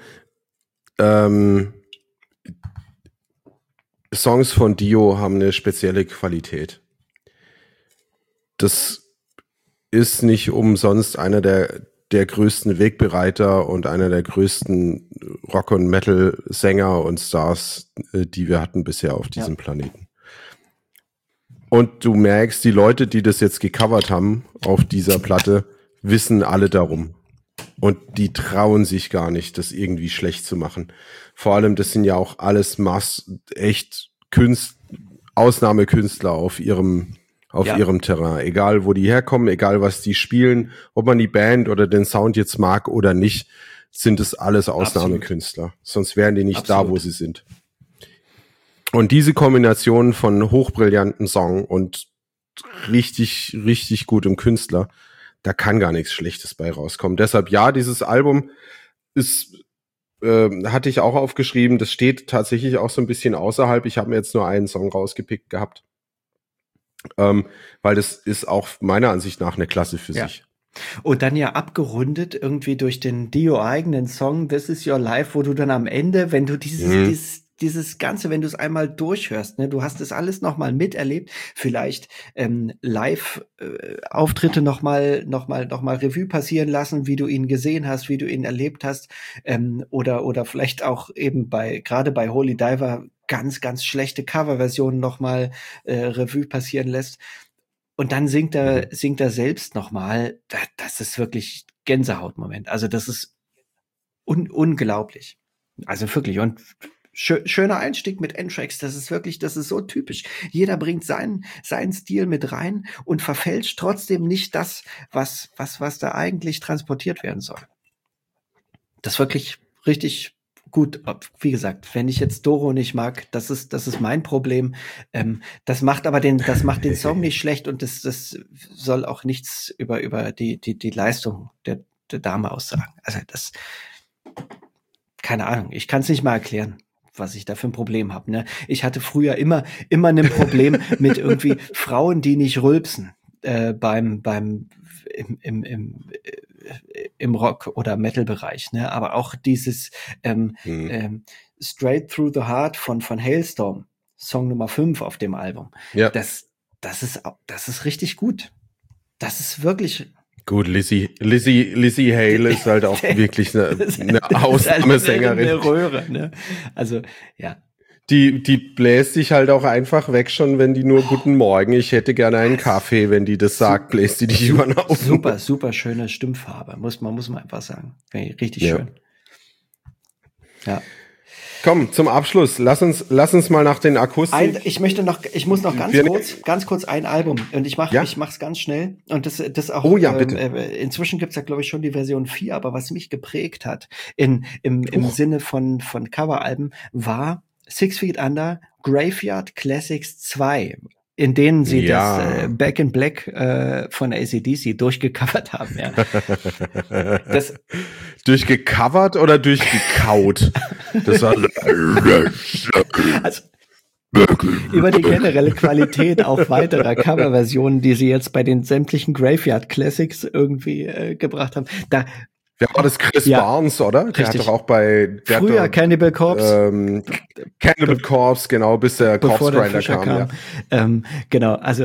Songs von Dio haben eine spezielle Qualität. Das ist nicht umsonst einer der größten Wegbereiter und einer der größten Rock- und Metal-Sänger und Stars, die wir hatten bisher auf diesem Planeten. Und du merkst, die Leute, die das jetzt gecovert haben auf dieser Platte, wissen alle darum. Und die trauen sich gar nicht, das irgendwie schlecht zu machen. Vor allem, das sind ja auch alles echt Ausnahmekünstler auf ihrem Terrain. Egal, wo die herkommen, egal, was die spielen, ob man die Band oder den Sound jetzt mag oder nicht, sind es alles Ausnahmekünstler. Absolut. Sonst wären die nicht da, wo sie sind. Und diese Kombination von hochbrillanten Song und richtig, richtig gutem Künstler, da kann gar nichts Schlechtes bei rauskommen. Deshalb, ja, dieses Album hatte ich auch aufgeschrieben, das steht tatsächlich auch so ein bisschen außerhalb. Ich habe mir jetzt nur einen Song rausgepickt gehabt, weil das ist auch meiner Ansicht nach eine Klasse für sich. Und dann ja abgerundet irgendwie durch den Dio eigenen Song This Is Your Life, wo du dann am Ende, wenn du dieses dieses Ganze, wenn du es einmal durchhörst, ne, du hast es alles nochmal miterlebt, vielleicht Live-Auftritte nochmal Revue passieren lassen, wie du ihn gesehen hast, wie du ihn erlebt hast, oder vielleicht auch eben gerade bei Holy Diver ganz, ganz schlechte Coverversionen nochmal Revue passieren lässt. Und dann singt er selbst nochmal. Das ist wirklich Gänsehautmoment. Also das ist unglaublich. Also wirklich. Und schöner Einstieg mit N-Tracks. Das ist so typisch. Jeder bringt seinen Stil mit rein und verfälscht trotzdem nicht das, was da eigentlich transportiert werden soll. Das ist wirklich richtig gut. Wie gesagt, wenn ich jetzt Doro nicht mag, das ist mein Problem. Das macht den Song nicht schlecht und das soll auch nichts über die Leistung der Dame aussagen. Also keine Ahnung, ich kann es nicht mal erklären, was ich da für ein Problem habe. Ne? Ich hatte früher immer ein Problem mit irgendwie Frauen, die nicht rülpsen im Rock- oder Metal-Bereich, ne? Aber auch dieses Straight Through the Heart von Hailstorm, Song Nummer 5 auf dem Album. Ja. Das ist richtig gut. Das ist wirklich gut. Lizzie Hale ist halt auch wirklich eine Ausnahmesängerin. Eine Röhre, ne? Also, ja. Die bläst sich halt auch einfach weg schon, wenn die nur Guten Morgen, ich hätte gerne einen Kaffee, wenn die das sagt, bläst die dich über den Haufen. Super schöne Stimmfarbe, muss man einfach sagen. Richtig schön. Ja. Komm, zum Abschluss, lass uns mal nach den Akustik. Ich muss noch ganz kurz ein Album und ich mach's ganz schnell und das auch. Oh ja, bitte. Inzwischen gibt's ja, glaube ich, schon die Version 4, aber was mich geprägt hat im Sinne von Coveralben war Six Feet Under, Graveyard Classics 2, in denen sie das Back in Black von AC/DC durchgecovert haben. Ja. Durchgecovert oder durchgekaut? Das war also, über die generelle Qualität auch weiterer Coverversionen, die sie jetzt bei den sämtlichen Graveyard Classics irgendwie gebracht haben. Wer war das? Chris Barnes, oder? Der richtig. hat doch auch früher Cannibal Corpse. Cannibal Corpse, genau, bis der Corpse Grinder kam. Ja. Genau, also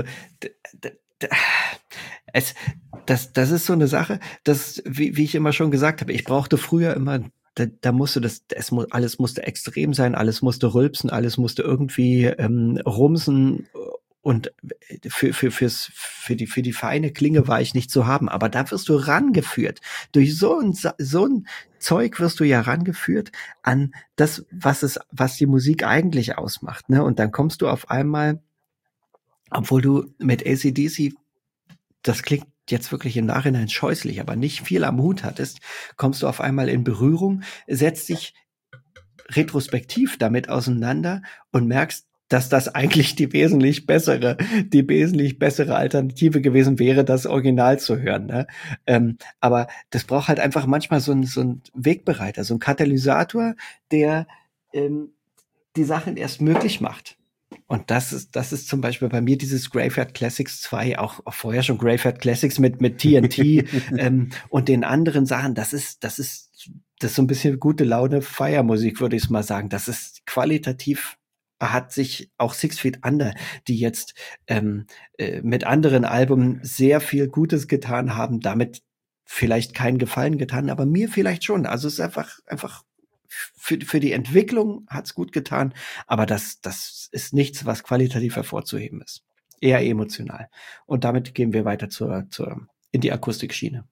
das ist so eine Sache, wie ich immer schon gesagt habe, ich brauchte früher immer, da musste alles musste extrem sein, alles musste rülpsen, alles musste irgendwie rumsen. Und für die feine Klinge war ich nicht zu haben. Aber da wirst du rangeführt. Durch so ein Zeug wirst du ja rangeführt an das, was die Musik eigentlich ausmacht. Ne? Und dann kommst du auf einmal, obwohl du mit AC/DC, das klingt jetzt wirklich im Nachhinein scheußlich, aber nicht viel am Hut hattest, kommst du auf einmal in Berührung, setzt dich retrospektiv damit auseinander und merkst, dass das eigentlich die wesentlich bessere Alternative gewesen wäre, das Original zu hören. Ne? Aber das braucht halt einfach manchmal so ein Wegbereiter, so ein Katalysator, der die Sachen erst möglich macht. Und das ist zum Beispiel bei mir dieses Graveyard Classics 2, auch vorher schon Graveyard Classics mit TNT und den anderen Sachen. Das ist so ein bisschen gute Laune Feiermusik, würde ich mal sagen. Das ist qualitativ, hat sich auch Six Feet Under, die jetzt mit anderen Alben sehr viel Gutes getan haben, damit vielleicht keinen Gefallen getan, aber mir vielleicht schon. Also es ist einfach für die Entwicklung hat's gut getan, aber das ist nichts, was qualitativ hervorzuheben ist. Eher emotional. Und damit gehen wir weiter in die Akustikschiene.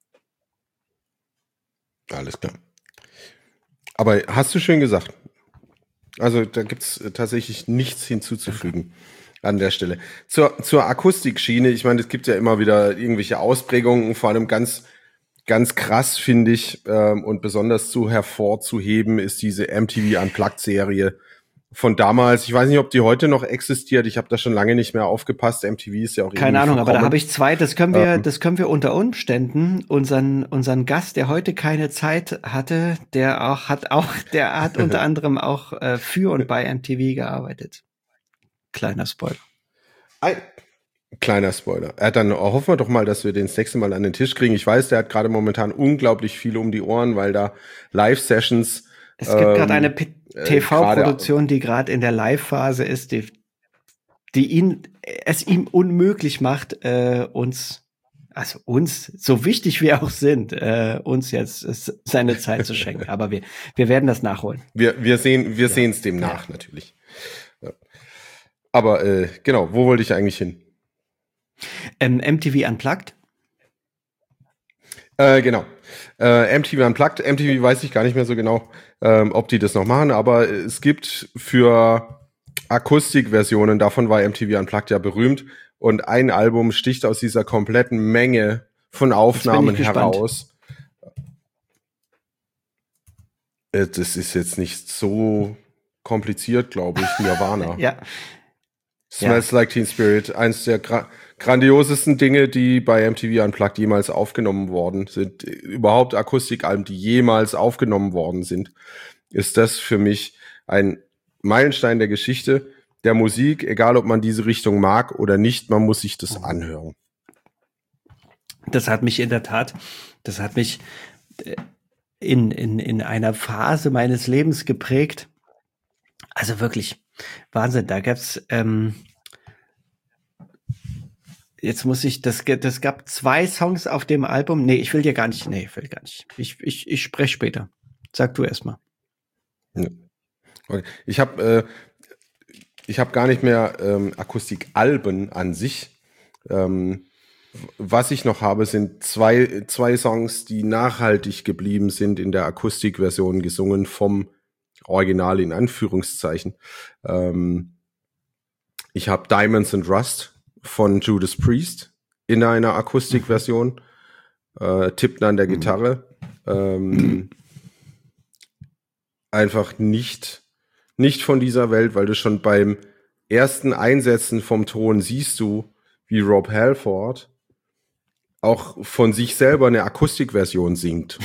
Alles klar. Aber hast du schön gesagt. Also da gibt's tatsächlich nichts hinzuzufügen an der Stelle. Zur Akustikschiene, ich meine, es gibt ja immer wieder irgendwelche Ausprägungen, vor allem ganz krass, finde ich, und besonders hervorzuheben ist diese MTV Unplugged-Serie von damals. Ich weiß nicht, ob die heute noch existiert. Ich habe da schon lange nicht mehr aufgepasst. MTV ist ja auch keine Ahnung, aber da habe ich zwei. Das können wir unter Umständen unseren Gast, der heute keine Zeit hatte, der hat unter anderem auch für und bei MTV gearbeitet. Kleiner Spoiler. Kleiner Spoiler. Dann hoffen wir doch mal, dass wir den das nächste Mal an den Tisch kriegen. Ich weiß, der hat gerade momentan unglaublich viel um die Ohren, weil da Live-Sessions es gibt gerade TV-Produktion, die gerade in der Live-Phase ist, die es ihm unmöglich macht, uns, so wichtig wir auch sind, uns jetzt seine Zeit zu schenken. Aber wir werden das nachholen. Wir sehen es dem nach, natürlich. Ja. Aber genau, wo wollte ich eigentlich hin? MTV Unplugged? Genau. MTV Unplugged. MTV weiß ich gar nicht mehr so genau, ob die das noch machen, aber es gibt für Akustikversionen, davon war MTV Unplugged ja berühmt, und ein Album sticht aus dieser kompletten Menge von Aufnahmen heraus. Das ist jetzt nicht so kompliziert, glaube ich, Nirvana. Ja. Smells Like Teen Spirit, eins der grandiosesten Dinge, die bei MTV Unplugged jemals aufgenommen worden sind, überhaupt Akustikalben, die jemals aufgenommen worden sind, ist das für mich ein Meilenstein der Geschichte, der Musik, egal ob man diese Richtung mag oder nicht, man muss sich das anhören. Das hat mich in der Tat, in einer Phase meines Lebens geprägt. Also wirklich Wahnsinn. Da gab's jetzt muss ich, das gab 2 Songs auf dem Album. Ich will gar nicht. Ich spreche später. Sag du erst mal. Ja. Okay. Ich habe gar nicht mehr Akustikalben an sich. Was ich noch habe, sind zwei Songs, die nachhaltig geblieben sind in der Akustikversion, gesungen vom Original in Anführungszeichen. Ich habe Diamonds and Rust von Judas Priest in einer Akustikversion. Tippten an der Gitarre. Einfach nicht von dieser Welt, weil du schon beim ersten Einsetzen vom Ton siehst du, wie Rob Halford auch von sich selber eine Akustikversion singt.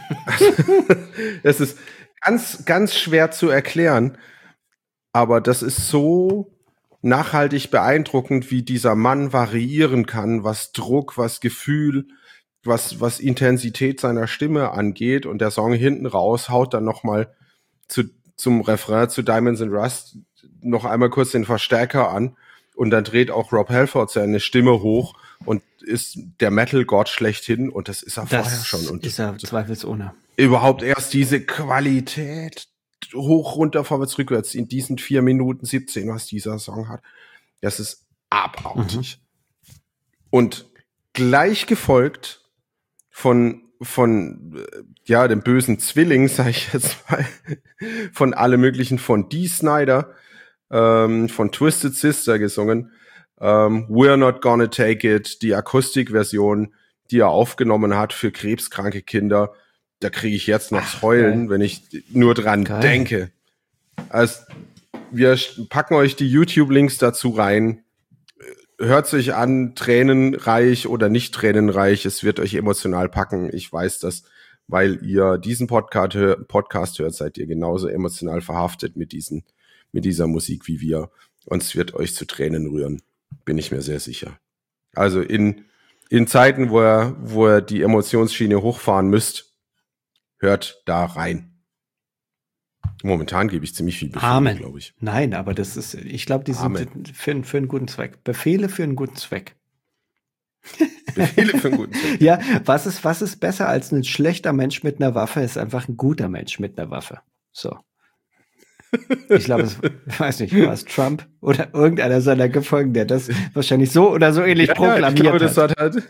Das ist ganz, ganz schwer zu erklären, aber das ist so nachhaltig beeindruckend, wie dieser Mann variieren kann, was Druck, was Gefühl, was Intensität seiner Stimme angeht, und der Song hinten raus haut dann nochmal zum Refrain zu Diamonds and Rust noch einmal kurz den Verstärker an, und dann dreht auch Rob Halford seine Stimme hoch und ist der Metal-Gott schlechthin, und das ist er vorher schon. Und ist er zweifelsohne. Überhaupt erst diese Qualität, hoch, runter, vorwärts, rückwärts, in diesen 4 Minuten 17, was dieser Song hat, das ist abartig. Und gleich gefolgt von dem bösen Zwilling, sag ich jetzt mal, von alle möglichen, von Dee Snider, von Twisted Sister gesungen, We're Not Gonna Take It, die Akustikversion, die er aufgenommen hat für krebskranke Kinder. Da kriege ich jetzt noch das Heulen, wenn ich nur dran denke. Also, wir packen euch die YouTube-Links dazu rein. Hört sich an, tränenreich oder nicht tränenreich. Es wird euch emotional packen. Ich weiß das, weil ihr diesen Podcast hört, seid ihr genauso emotional verhaftet mit dieser Musik wie wir. Und es wird euch zu Tränen rühren. Bin ich mir sehr sicher. Also in Zeiten, wo ihr die Emotionsschiene hochfahren müsst, hört da rein. Momentan gebe ich ziemlich viel Befehle, glaube ich. Nein, aber ich glaube, die sind für einen guten Zweck. Befehle für einen guten Zweck. Befehle für einen guten Zweck. Ja, was ist besser als ein schlechter Mensch mit einer Waffe, ist einfach ein guter Mensch mit einer Waffe. So. Ich glaube, ich weiß nicht, war es Trump oder irgendeiner seiner Gefolgen, der das wahrscheinlich so oder so ähnlich proklamiert ich glaube, das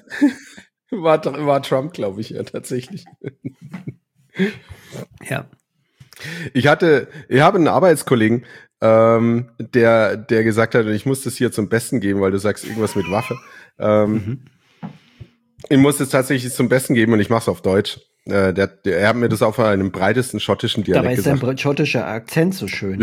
war Trump, glaube ich, ja, tatsächlich. Ja. Ich habe einen Arbeitskollegen, der gesagt hat, und ich muss das hier zum Besten geben, weil du sagst irgendwas mit Waffe. Ich muss es tatsächlich zum Besten geben, und ich mache es auf Deutsch. Er hat mir das auf einem breitesten schottischen Dialekt gesagt. Dabei ist sein schottischer Akzent so schön.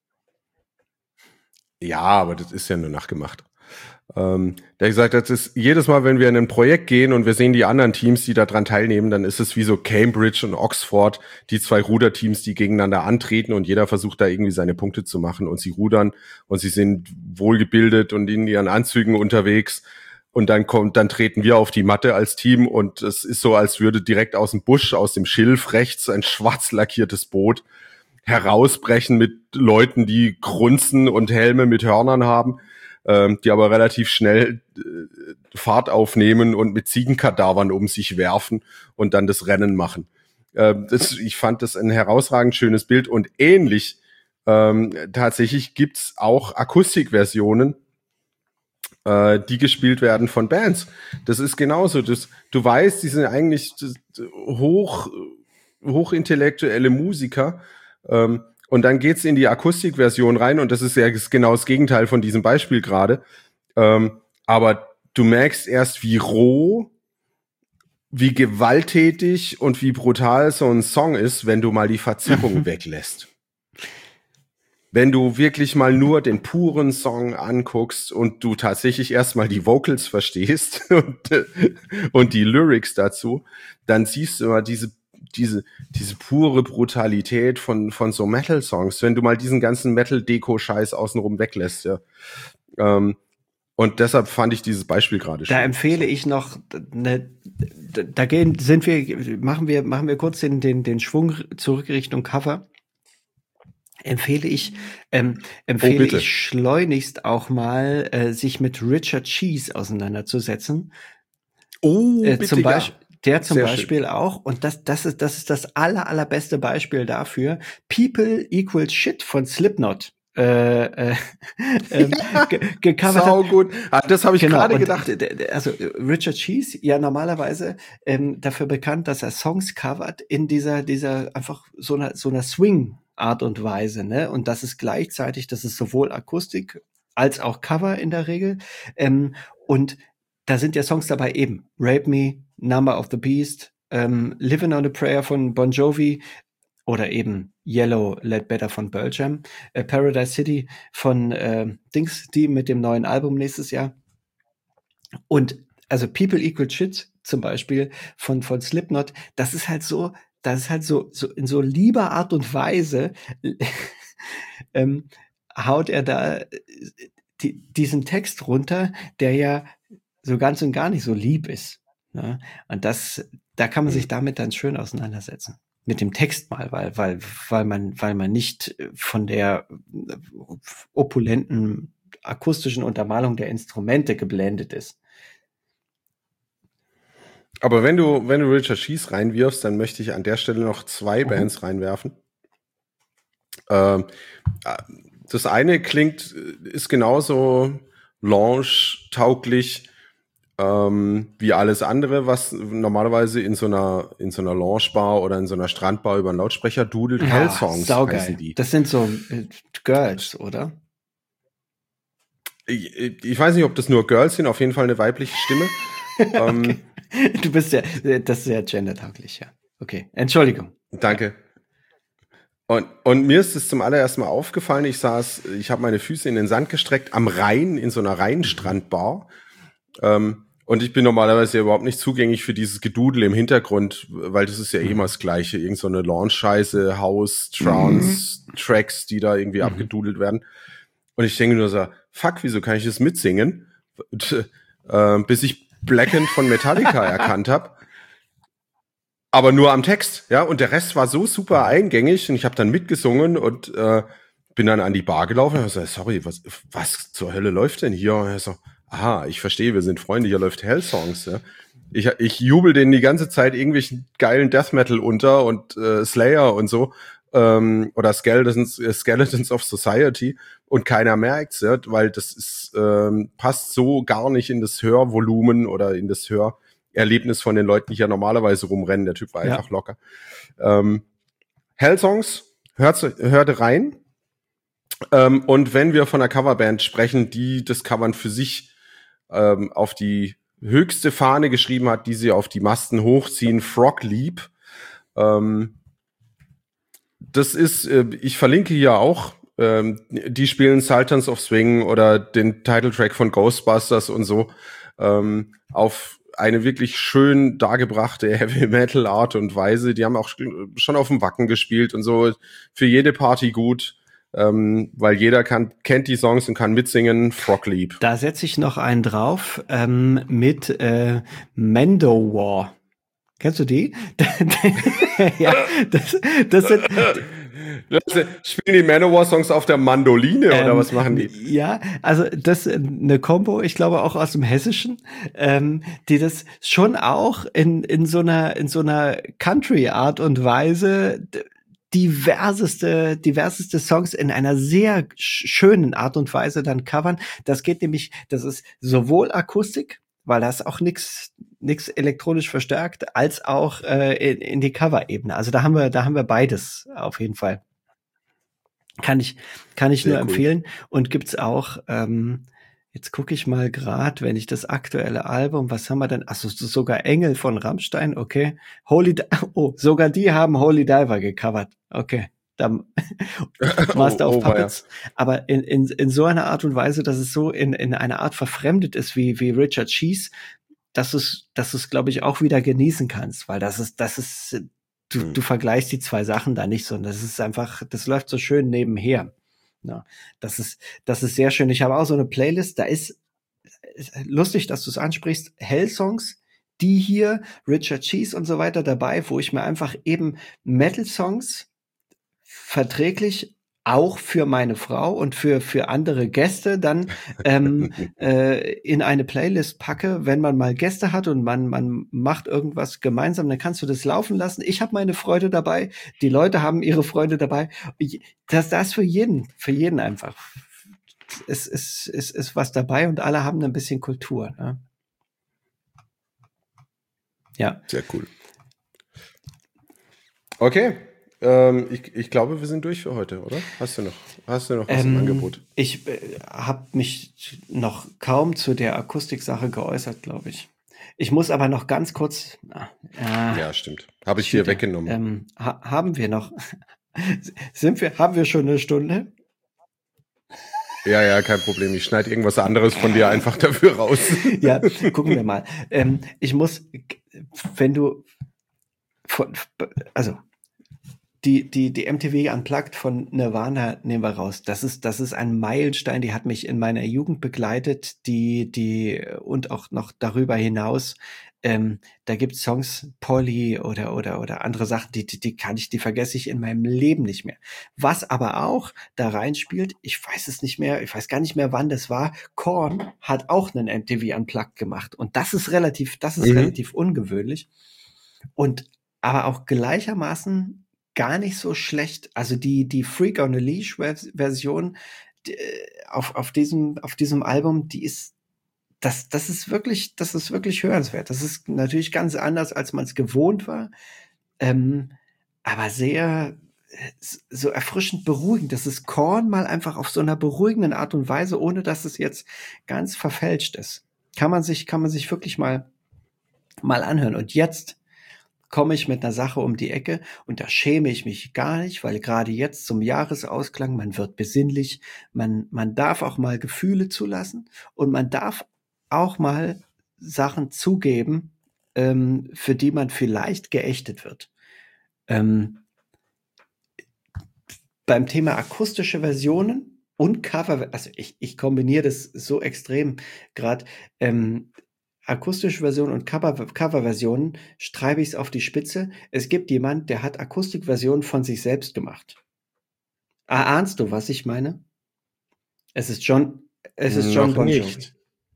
Ja, aber das ist ja nur nachgemacht. Der gesagt hat, das ist jedes Mal, wenn wir in ein Projekt gehen und wir sehen die anderen Teams, die daran teilnehmen, dann ist es wie so Cambridge und Oxford, die 2 Ruderteams, die gegeneinander antreten, und jeder versucht da irgendwie seine Punkte zu machen, und sie rudern und sie sind wohlgebildet und in ihren Anzügen unterwegs, und dann treten wir auf die Matte als Team, und es ist so, als würde direkt aus dem Busch, aus dem Schilf rechts ein schwarz lackiertes Boot herausbrechen mit Leuten, die grunzen und Helme mit Hörnern haben, die aber relativ schnell Fahrt aufnehmen und mit Ziegenkadavern um sich werfen und dann das Rennen machen. Ich fand das ein herausragend schönes Bild und ähnlich tatsächlich gibt's auch Akustikversionen, die gespielt werden von Bands. Das ist genauso. Du weißt, die sind eigentlich hochintellektuelle Musiker. Und dann geht's in die Akustikversion rein und das ist ja genau das Gegenteil von diesem Beispiel gerade. Aber du merkst erst, wie roh, wie gewalttätig und wie brutal so ein Song ist, wenn du mal die Verzerrung weglässt. Wenn du wirklich mal nur den puren Song anguckst und du tatsächlich erstmal die Vocals verstehst und die Lyrics dazu, dann siehst du mal diese pure Brutalität von so Metal-Songs, wenn du mal diesen ganzen Metal-Deko-Scheiß außenrum weglässt, ja. Und deshalb fand ich dieses Beispiel gerade schön. Da empfehle ich noch, machen wir kurz den Schwung zurück Richtung Cover. Empfehle ich schleunigst auch mal, sich mit Richard Cheese auseinanderzusetzen. Bitte, zum Beispiel, der zum Sehr Beispiel schön. Auch, und das ist das allerbeste Beispiel dafür. People Equals Shit von Slipknot. Gecovert. Sau gut. Das habe ich gerade gedacht. Also Richard Cheese, ja normalerweise dafür bekannt, dass er Songs covert in dieser einfach so einer Swing Art und Weise, ne? Und das ist gleichzeitig, das ist sowohl Akustik als auch Cover in der Regel. Und da sind ja Songs dabei eben Rape Me, Number of the Beast, Living on a Prayer von Bon Jovi oder eben Yellow Ledbetter von Pearl Jam, Paradise City von Dings, die mit dem neuen Album nächstes Jahr. Und also People Equal Shit zum Beispiel von Slipknot, das ist halt so in so lieber Art und Weise haut er da diesen Text runter, der ja so ganz und gar nicht so lieb ist. Ne? Und da kann man sich damit dann schön auseinandersetzen. Mit dem Text mal, weil man nicht von der opulenten akustischen Untermalung der Instrumente geblendet ist. Aber wenn du Richard Cheese reinwirfst, dann möchte ich an der Stelle noch zwei Bands reinwerfen. Das eine ist genauso lounge-tauglich wie alles andere, was normalerweise in so einer Lounge-Bar oder in so einer Strandbar über einen Lautsprecher dudelt. Hellsongs heißen die. Das sind so Girls, oder? Ich weiß nicht, ob das nur Girls sind, auf jeden Fall eine weibliche Stimme. Okay. Du bist das ist sehr gendertauglich, ja. Okay, Entschuldigung. Danke. Und mir ist es zum allerersten Mal aufgefallen, ich habe meine Füße in den Sand gestreckt, am Rhein, in so einer Rheinstrandbar. Und ich bin normalerweise ja überhaupt nicht zugänglich für dieses Gedudel im Hintergrund, weil das ist ja immer das Gleiche. Irgend so eine Launch-Scheiße, House, Trance, Tracks, die da irgendwie abgedudelt werden. Und ich denke nur so, fuck, wieso kann ich das mitsingen? Bis ich Blackened von Metallica erkannt habe. Aber nur am Text, ja. Und der Rest war so super eingängig und ich habe dann mitgesungen und bin dann an die Bar gelaufen und so, sorry, was zur Hölle läuft denn hier? Und er so, aha, ich verstehe, wir sind Freunde, hier läuft Hellsongs, ja. Ich jubel denen die ganze Zeit irgendwelchen geilen Death Metal unter und Slayer und so, oder Skeletons of Society und keiner merkt's, ja, weil das ist, passt so gar nicht in das Hörvolumen oder in das Hörerlebnis von den Leuten, die hier normalerweise rumrennen. Der Typ war einfach locker. Hellsongs, hört rein. Und wenn wir von einer Coverband sprechen, die das Covern für sich auf die höchste Fahne geschrieben hat, die sie auf die Masten hochziehen, Frog Leap. Das ist, ich verlinke hier auch, die spielen Sultans of Swing oder den Titeltrack von Ghostbusters und so, auf eine wirklich schön dargebrachte Heavy Metal Art und Weise. Die haben auch schon auf dem Wacken gespielt und so, für jede Party gut. Weil jeder kennt die Songs und kann mitsingen. Frog Leap. Da setze ich noch einen drauf mit Mandowar. Kennst du die? Ja, das sind Spielen die Manowar-Songs auf der Mandoline oder was machen die? Ja, also das eine Combo, ich glaube auch aus dem Hessischen, die das schon auch in so einer Country-Art und Weise diverseste Songs in einer sehr schönen Art und Weise dann covern. Das geht nämlich, das ist sowohl Akustik, weil das auch nix elektronisch verstärkt, als auch in die Cover-Ebene. Also da haben wir beides auf jeden Fall. Kann ich, kann ich nur Sehr cool. empfehlen. Und gibt's auch, jetzt gucke ich mal grad, wenn ich das aktuelle Album, was haben wir denn? Ach so, sogar Engel von Rammstein, okay. Oh, sogar die haben Holy Diver gecovert. Okay. Dann Master of Oh, weia. Puppets. Aber in so einer Art und Weise, dass es so in einer Art verfremdet ist wie Richard Cheese, dass du es, glaube ich, auch wieder genießen kannst, weil das ist, du vergleichst die zwei Sachen da nicht, sondern das ist einfach, das läuft so schön nebenher. Ja, das ist sehr schön. Ich habe auch so eine Playlist, da ist lustig, dass du es ansprichst, Hell-Songs, die hier, Richard Cheese und so weiter dabei, wo ich mir einfach eben Metal-Songs verträglich auch für meine Frau und für andere Gäste dann in eine Playlist packe, wenn man mal Gäste hat und man macht irgendwas gemeinsam, dann kannst du das laufen lassen. Ich habe meine Freude dabei, die Leute haben ihre Freude dabei. Das für jeden einfach. Es ist was dabei und alle haben ein bisschen Kultur. Ne? Ja. Sehr cool. Okay. Ich glaube, wir sind durch für heute, oder? Hast du noch was im Angebot? Ich habe mich noch kaum zu der Akustiksache geäußert, glaube ich. Ich muss aber noch ganz kurz. Ja, stimmt. Habe ich dir weggenommen. Haben wir noch? Haben wir schon eine Stunde? Ja, kein Problem. Ich schneide irgendwas anderes von dir einfach dafür raus. Ja, gucken wir mal. Ich muss, wenn du, also die MTV Unplugged von Nirvana nehmen wir raus. Das ist ein Meilenstein, die hat mich in meiner Jugend begleitet, und auch noch darüber hinaus. Da gibt's Songs, Polly oder andere Sachen, die vergesse ich in meinem Leben nicht mehr. Was aber auch da reinspielt, ich weiß gar nicht mehr, wann das war. Korn hat auch einen MTV Unplugged gemacht. Und das ist relativ ungewöhnlich. Und aber auch gleichermaßen gar nicht so schlecht. Also die Freak on a Leash Version auf diesem Album, das ist wirklich hörenswert. Das ist natürlich ganz anders, als man es gewohnt war, aber sehr so erfrischend beruhigend. Das ist Korn mal einfach auf so einer beruhigenden Art und Weise, ohne dass es jetzt ganz verfälscht ist. Kann man sich wirklich mal anhören. Und jetzt komme ich mit einer Sache um die Ecke und da schäme ich mich gar nicht, weil gerade jetzt zum Jahresausklang, man wird besinnlich, man darf auch mal Gefühle zulassen und man darf auch mal Sachen zugeben, für die man vielleicht geächtet wird. Beim Thema akustische Versionen und Cover, also ich kombiniere das so extrem gerade, akustische Version und Coverversionen treibe ich es auf die Spitze. Es gibt jemand, der hat Akustikversionen von sich selbst gemacht. Ahnst du, was ich meine? Es ist John Noch Bon Jovi. nicht.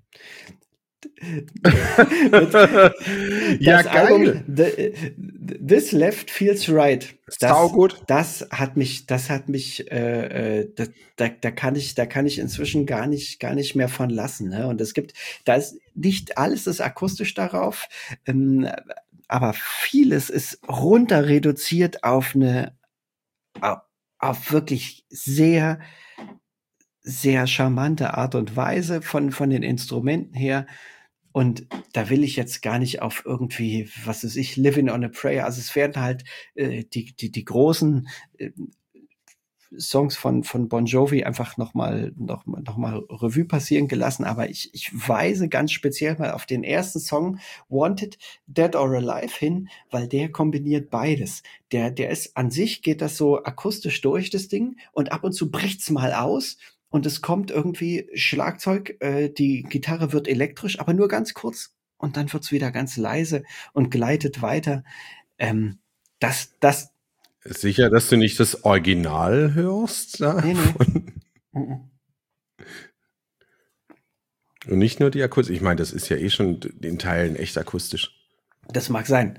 Das Ja, Album geil. This Left Feels Right. Saugut. Das hat mich, da kann ich inzwischen gar nicht mehr von lassen. Ne? Und da ist nicht alles ist akustisch darauf, aber vieles ist runter reduziert auf wirklich sehr, sehr charmante Art und Weise von den Instrumenten her. Und da will ich jetzt gar nicht auf irgendwie, was weiß ich, Living on a Prayer. Also es werden halt die großen Songs von Bon Jovi einfach noch mal Revue passieren gelassen. Aber ich weise ganz speziell mal auf den ersten Song Wanted, Dead or Alive hin, weil der kombiniert beides. Der ist an sich, geht das so akustisch durch, das Ding, und ab und zu bricht's mal aus. Und es kommt irgendwie Schlagzeug, die Gitarre wird elektrisch, aber nur ganz kurz. Und dann wird's wieder ganz leise und gleitet weiter. Das Sicher, dass du nicht das Original hörst? Nee. Und nicht nur die Akustik. Ich meine, das ist ja eh schon in Teilen echt akustisch. Das mag sein.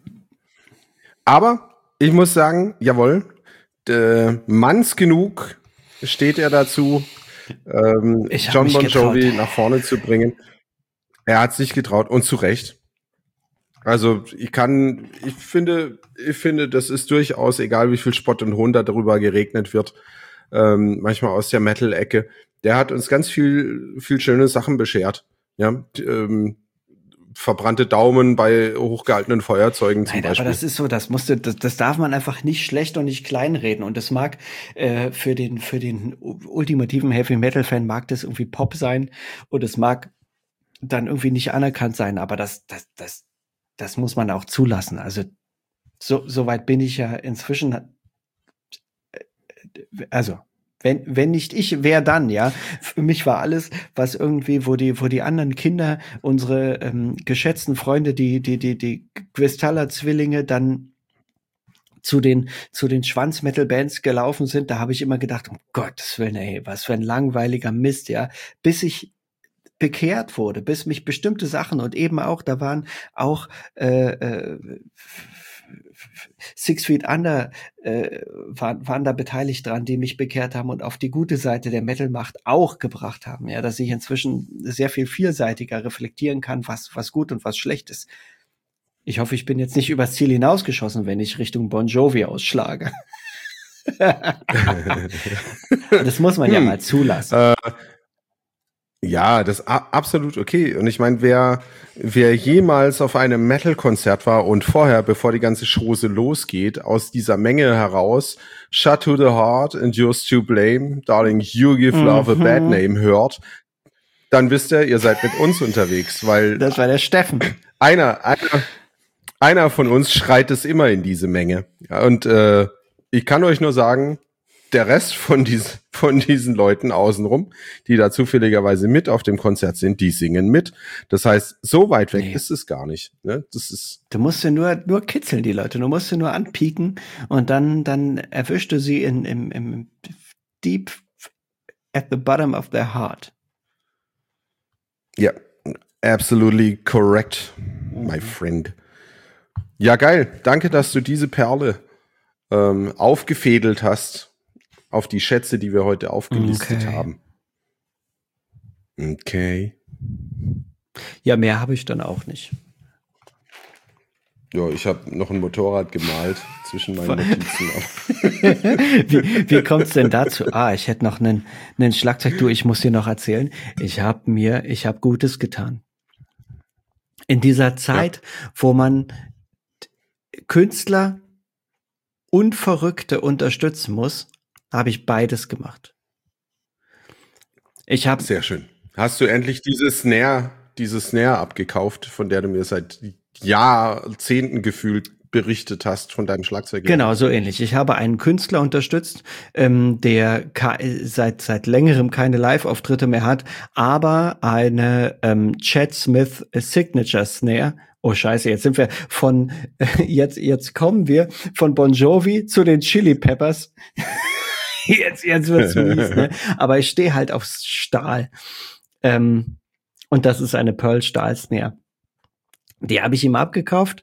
Aber ich muss sagen, jawohl, manns genug steht er dazu, John Bon Jovi nach vorne zu bringen. Er hat sich getraut und zu Recht. Also ich finde, das ist durchaus, egal wie viel Spott und Hohn da darüber geregnet wird, manchmal aus der Metal-Ecke. Der hat uns ganz viel schöne Sachen beschert. Ja, verbrannte Daumen bei hochgehaltenen Feuerzeugen zum Beispiel. Aber das ist so, das darf man einfach nicht schlecht und nicht kleinreden. Und das mag für den ultimativen Heavy Metal Fan mag das irgendwie Pop sein und es mag dann irgendwie nicht anerkannt sein. Aber das muss man auch zulassen. Also so weit bin ich ja inzwischen. Also wenn nicht ich, wer dann, ja? Für mich war alles, was irgendwie, wo die anderen Kinder, unsere geschätzten Freunde, die Quistalla-Zwillinge dann zu den Schwanz-Metal-Bands gelaufen sind, da habe ich immer gedacht, um Gottes Willen, ey, was für ein langweiliger Mist, ja? Bis ich bekehrt wurde, bis mich bestimmte Sachen und eben auch, da waren auch Six Feet Under waren da beteiligt dran, die mich bekehrt haben und auf die gute Seite der Metal-Macht auch gebracht haben, ja, dass ich inzwischen sehr viel vielseitiger reflektieren kann, was gut und was schlecht ist. Ich hoffe, ich bin jetzt nicht übers Ziel hinausgeschossen, wenn ich Richtung Bon Jovi ausschlage. Das muss man ja mal zulassen. Ja, das ist absolut okay. Und ich meine, wer jemals auf einem Metal-Konzert war und vorher, bevor die ganze Chose losgeht, aus dieser Menge heraus Shut to the Heart and Yours to Blame, Darling, You Give Love a Bad Name hört, dann wisst ihr seid mit uns unterwegs, weil das war der Steffen. Einer von uns schreit es immer in diese Menge. Ja, und ich kann euch nur sagen, der Rest von diesen Leuten außenrum, die da zufälligerweise mit auf dem Konzert sind, die singen mit. Das heißt, so weit weg ist es gar nicht. Ne? Du musst ja nur kitzeln, die Leute. Du musst sie nur anpieken und dann erwischst du sie im deep at the bottom of their heart. Ja, absolutely correct, my friend. Ja, geil. Danke, dass du diese Perle aufgefädelt hast auf die Schätze, die wir heute aufgelistet haben. Okay. Ja, mehr habe ich dann auch nicht. Ja, ich habe noch ein Motorrad gemalt zwischen meinen Notizen. Wie kommt's denn dazu? Ich hätte noch einen Schlagzeug. Du, ich muss dir noch erzählen. Ich habe Gutes getan. In dieser Zeit, wo man Künstler und Verrückte unterstützen muss, habe ich beides gemacht. Sehr schön. Hast du endlich diese Snare abgekauft, von der du mir seit Jahrzehnten gefühlt berichtet hast von deinem Schlagzeug? Genau, so ähnlich. Ich habe einen Künstler unterstützt, der seit längerem keine Live-Auftritte mehr hat, aber eine Chad Smith Signature Snare. Oh Scheiße, jetzt sind wir jetzt kommen wir von Bon Jovi zu den Chili Peppers. Jetzt wird's mies, ne? Aber ich stehe halt auf Stahl. Und das ist eine Pearl Stahl Snare. Die habe ich ihm abgekauft.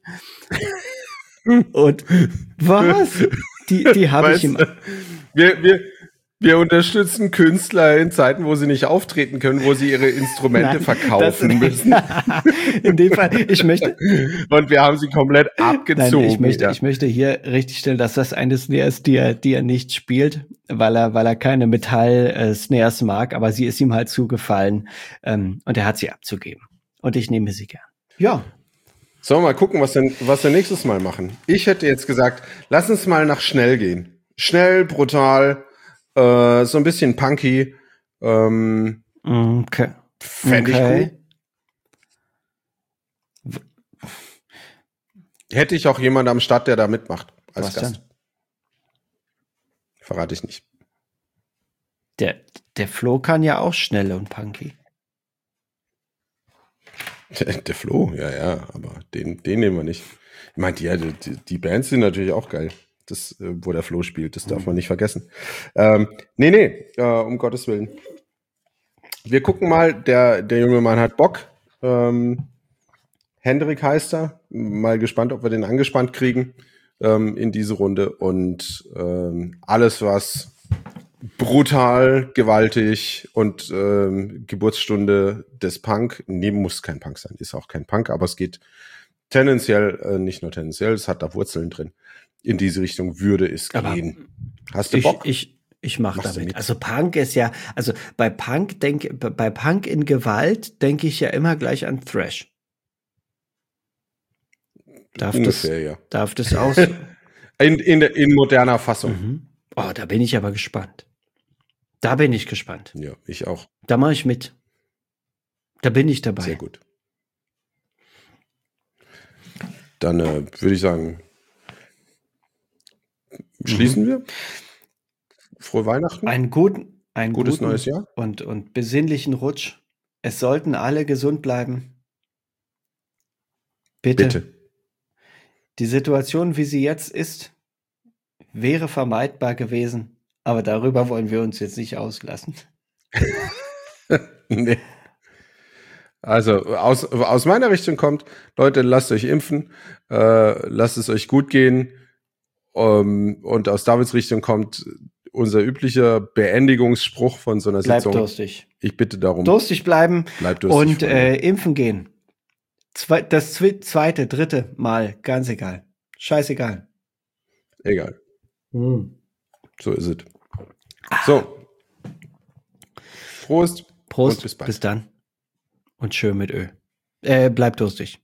Und was? Die habe ich ihm. Wir unterstützen Künstler in Zeiten, wo sie nicht auftreten können, wo sie ihre Instrumente verkaufen müssen. In dem Fall, ich möchte. Und wir haben sie komplett abgezogen. Nein, ich möchte hier richtig stellen, dass das eine Snare ist, die er nicht spielt, weil er keine Metall-Snares mag, aber sie ist ihm halt zugefallen. Und er hat sie abzugeben. Und ich nehme sie gern. Ja. Sollen wir mal gucken, was wir nächstes Mal machen? Ich hätte jetzt gesagt, lass uns mal nach schnell gehen. Schnell, brutal, so ein bisschen punky. Okay. Fände ich cool. Hätte ich auch jemanden am Start, der da mitmacht als Was Gast. Denn? Verrate ich nicht. Der Flo kann ja auch schnell und punky. Der Flo, ja, aber den nehmen wir nicht. Ich meine, die Bands sind natürlich auch geil. Das, wo der Flo spielt, das darf man nicht vergessen. Um Gottes Willen. Wir gucken mal, der junge Mann hat Bock. Hendrik heißt er. Mal gespannt, ob wir den angespannt kriegen in diese Runde. Und alles, was brutal, gewaltig und Geburtsstunde des Punk, muss kein Punk sein, ist auch kein Punk, aber es geht tendenziell, nicht nur tendenziell, es hat da Wurzeln drin. In diese Richtung würde es gehen. Hast du Bock? Ich mach damit. Also Punk ist ja, also bei Punk in Gewalt denke ich ja immer gleich an Thrash. Darf das aus? in moderner Fassung. Mhm. Oh, da bin ich aber gespannt. Da bin ich gespannt. Ja, ich auch. Da mache ich mit. Da bin ich dabei. Sehr gut. Dann würde ich sagen, schließen wir. Frohe Weihnachten. Ein gutes neues Jahr. Und besinnlichen Rutsch. Es sollten alle gesund bleiben. Bitte. Die Situation, wie sie jetzt ist, wäre vermeidbar gewesen. Aber darüber wollen wir uns jetzt nicht auslassen. Nee. Also aus meiner Richtung kommt, Leute, lasst euch impfen, lasst es euch gut gehen. Und aus Davids Richtung kommt unser üblicher Beendigungsspruch von so einer Sitzung. Bleibt durstig. Ich bitte darum. Durstig bleiben. Bleibt durstig. Und impfen gehen. Das zweite, dritte Mal, ganz egal. Scheißegal. Egal. So ist es. So. Prost. Prost. Und bis bald. Bis dann. Und schön mit Öl. Bleibt durstig.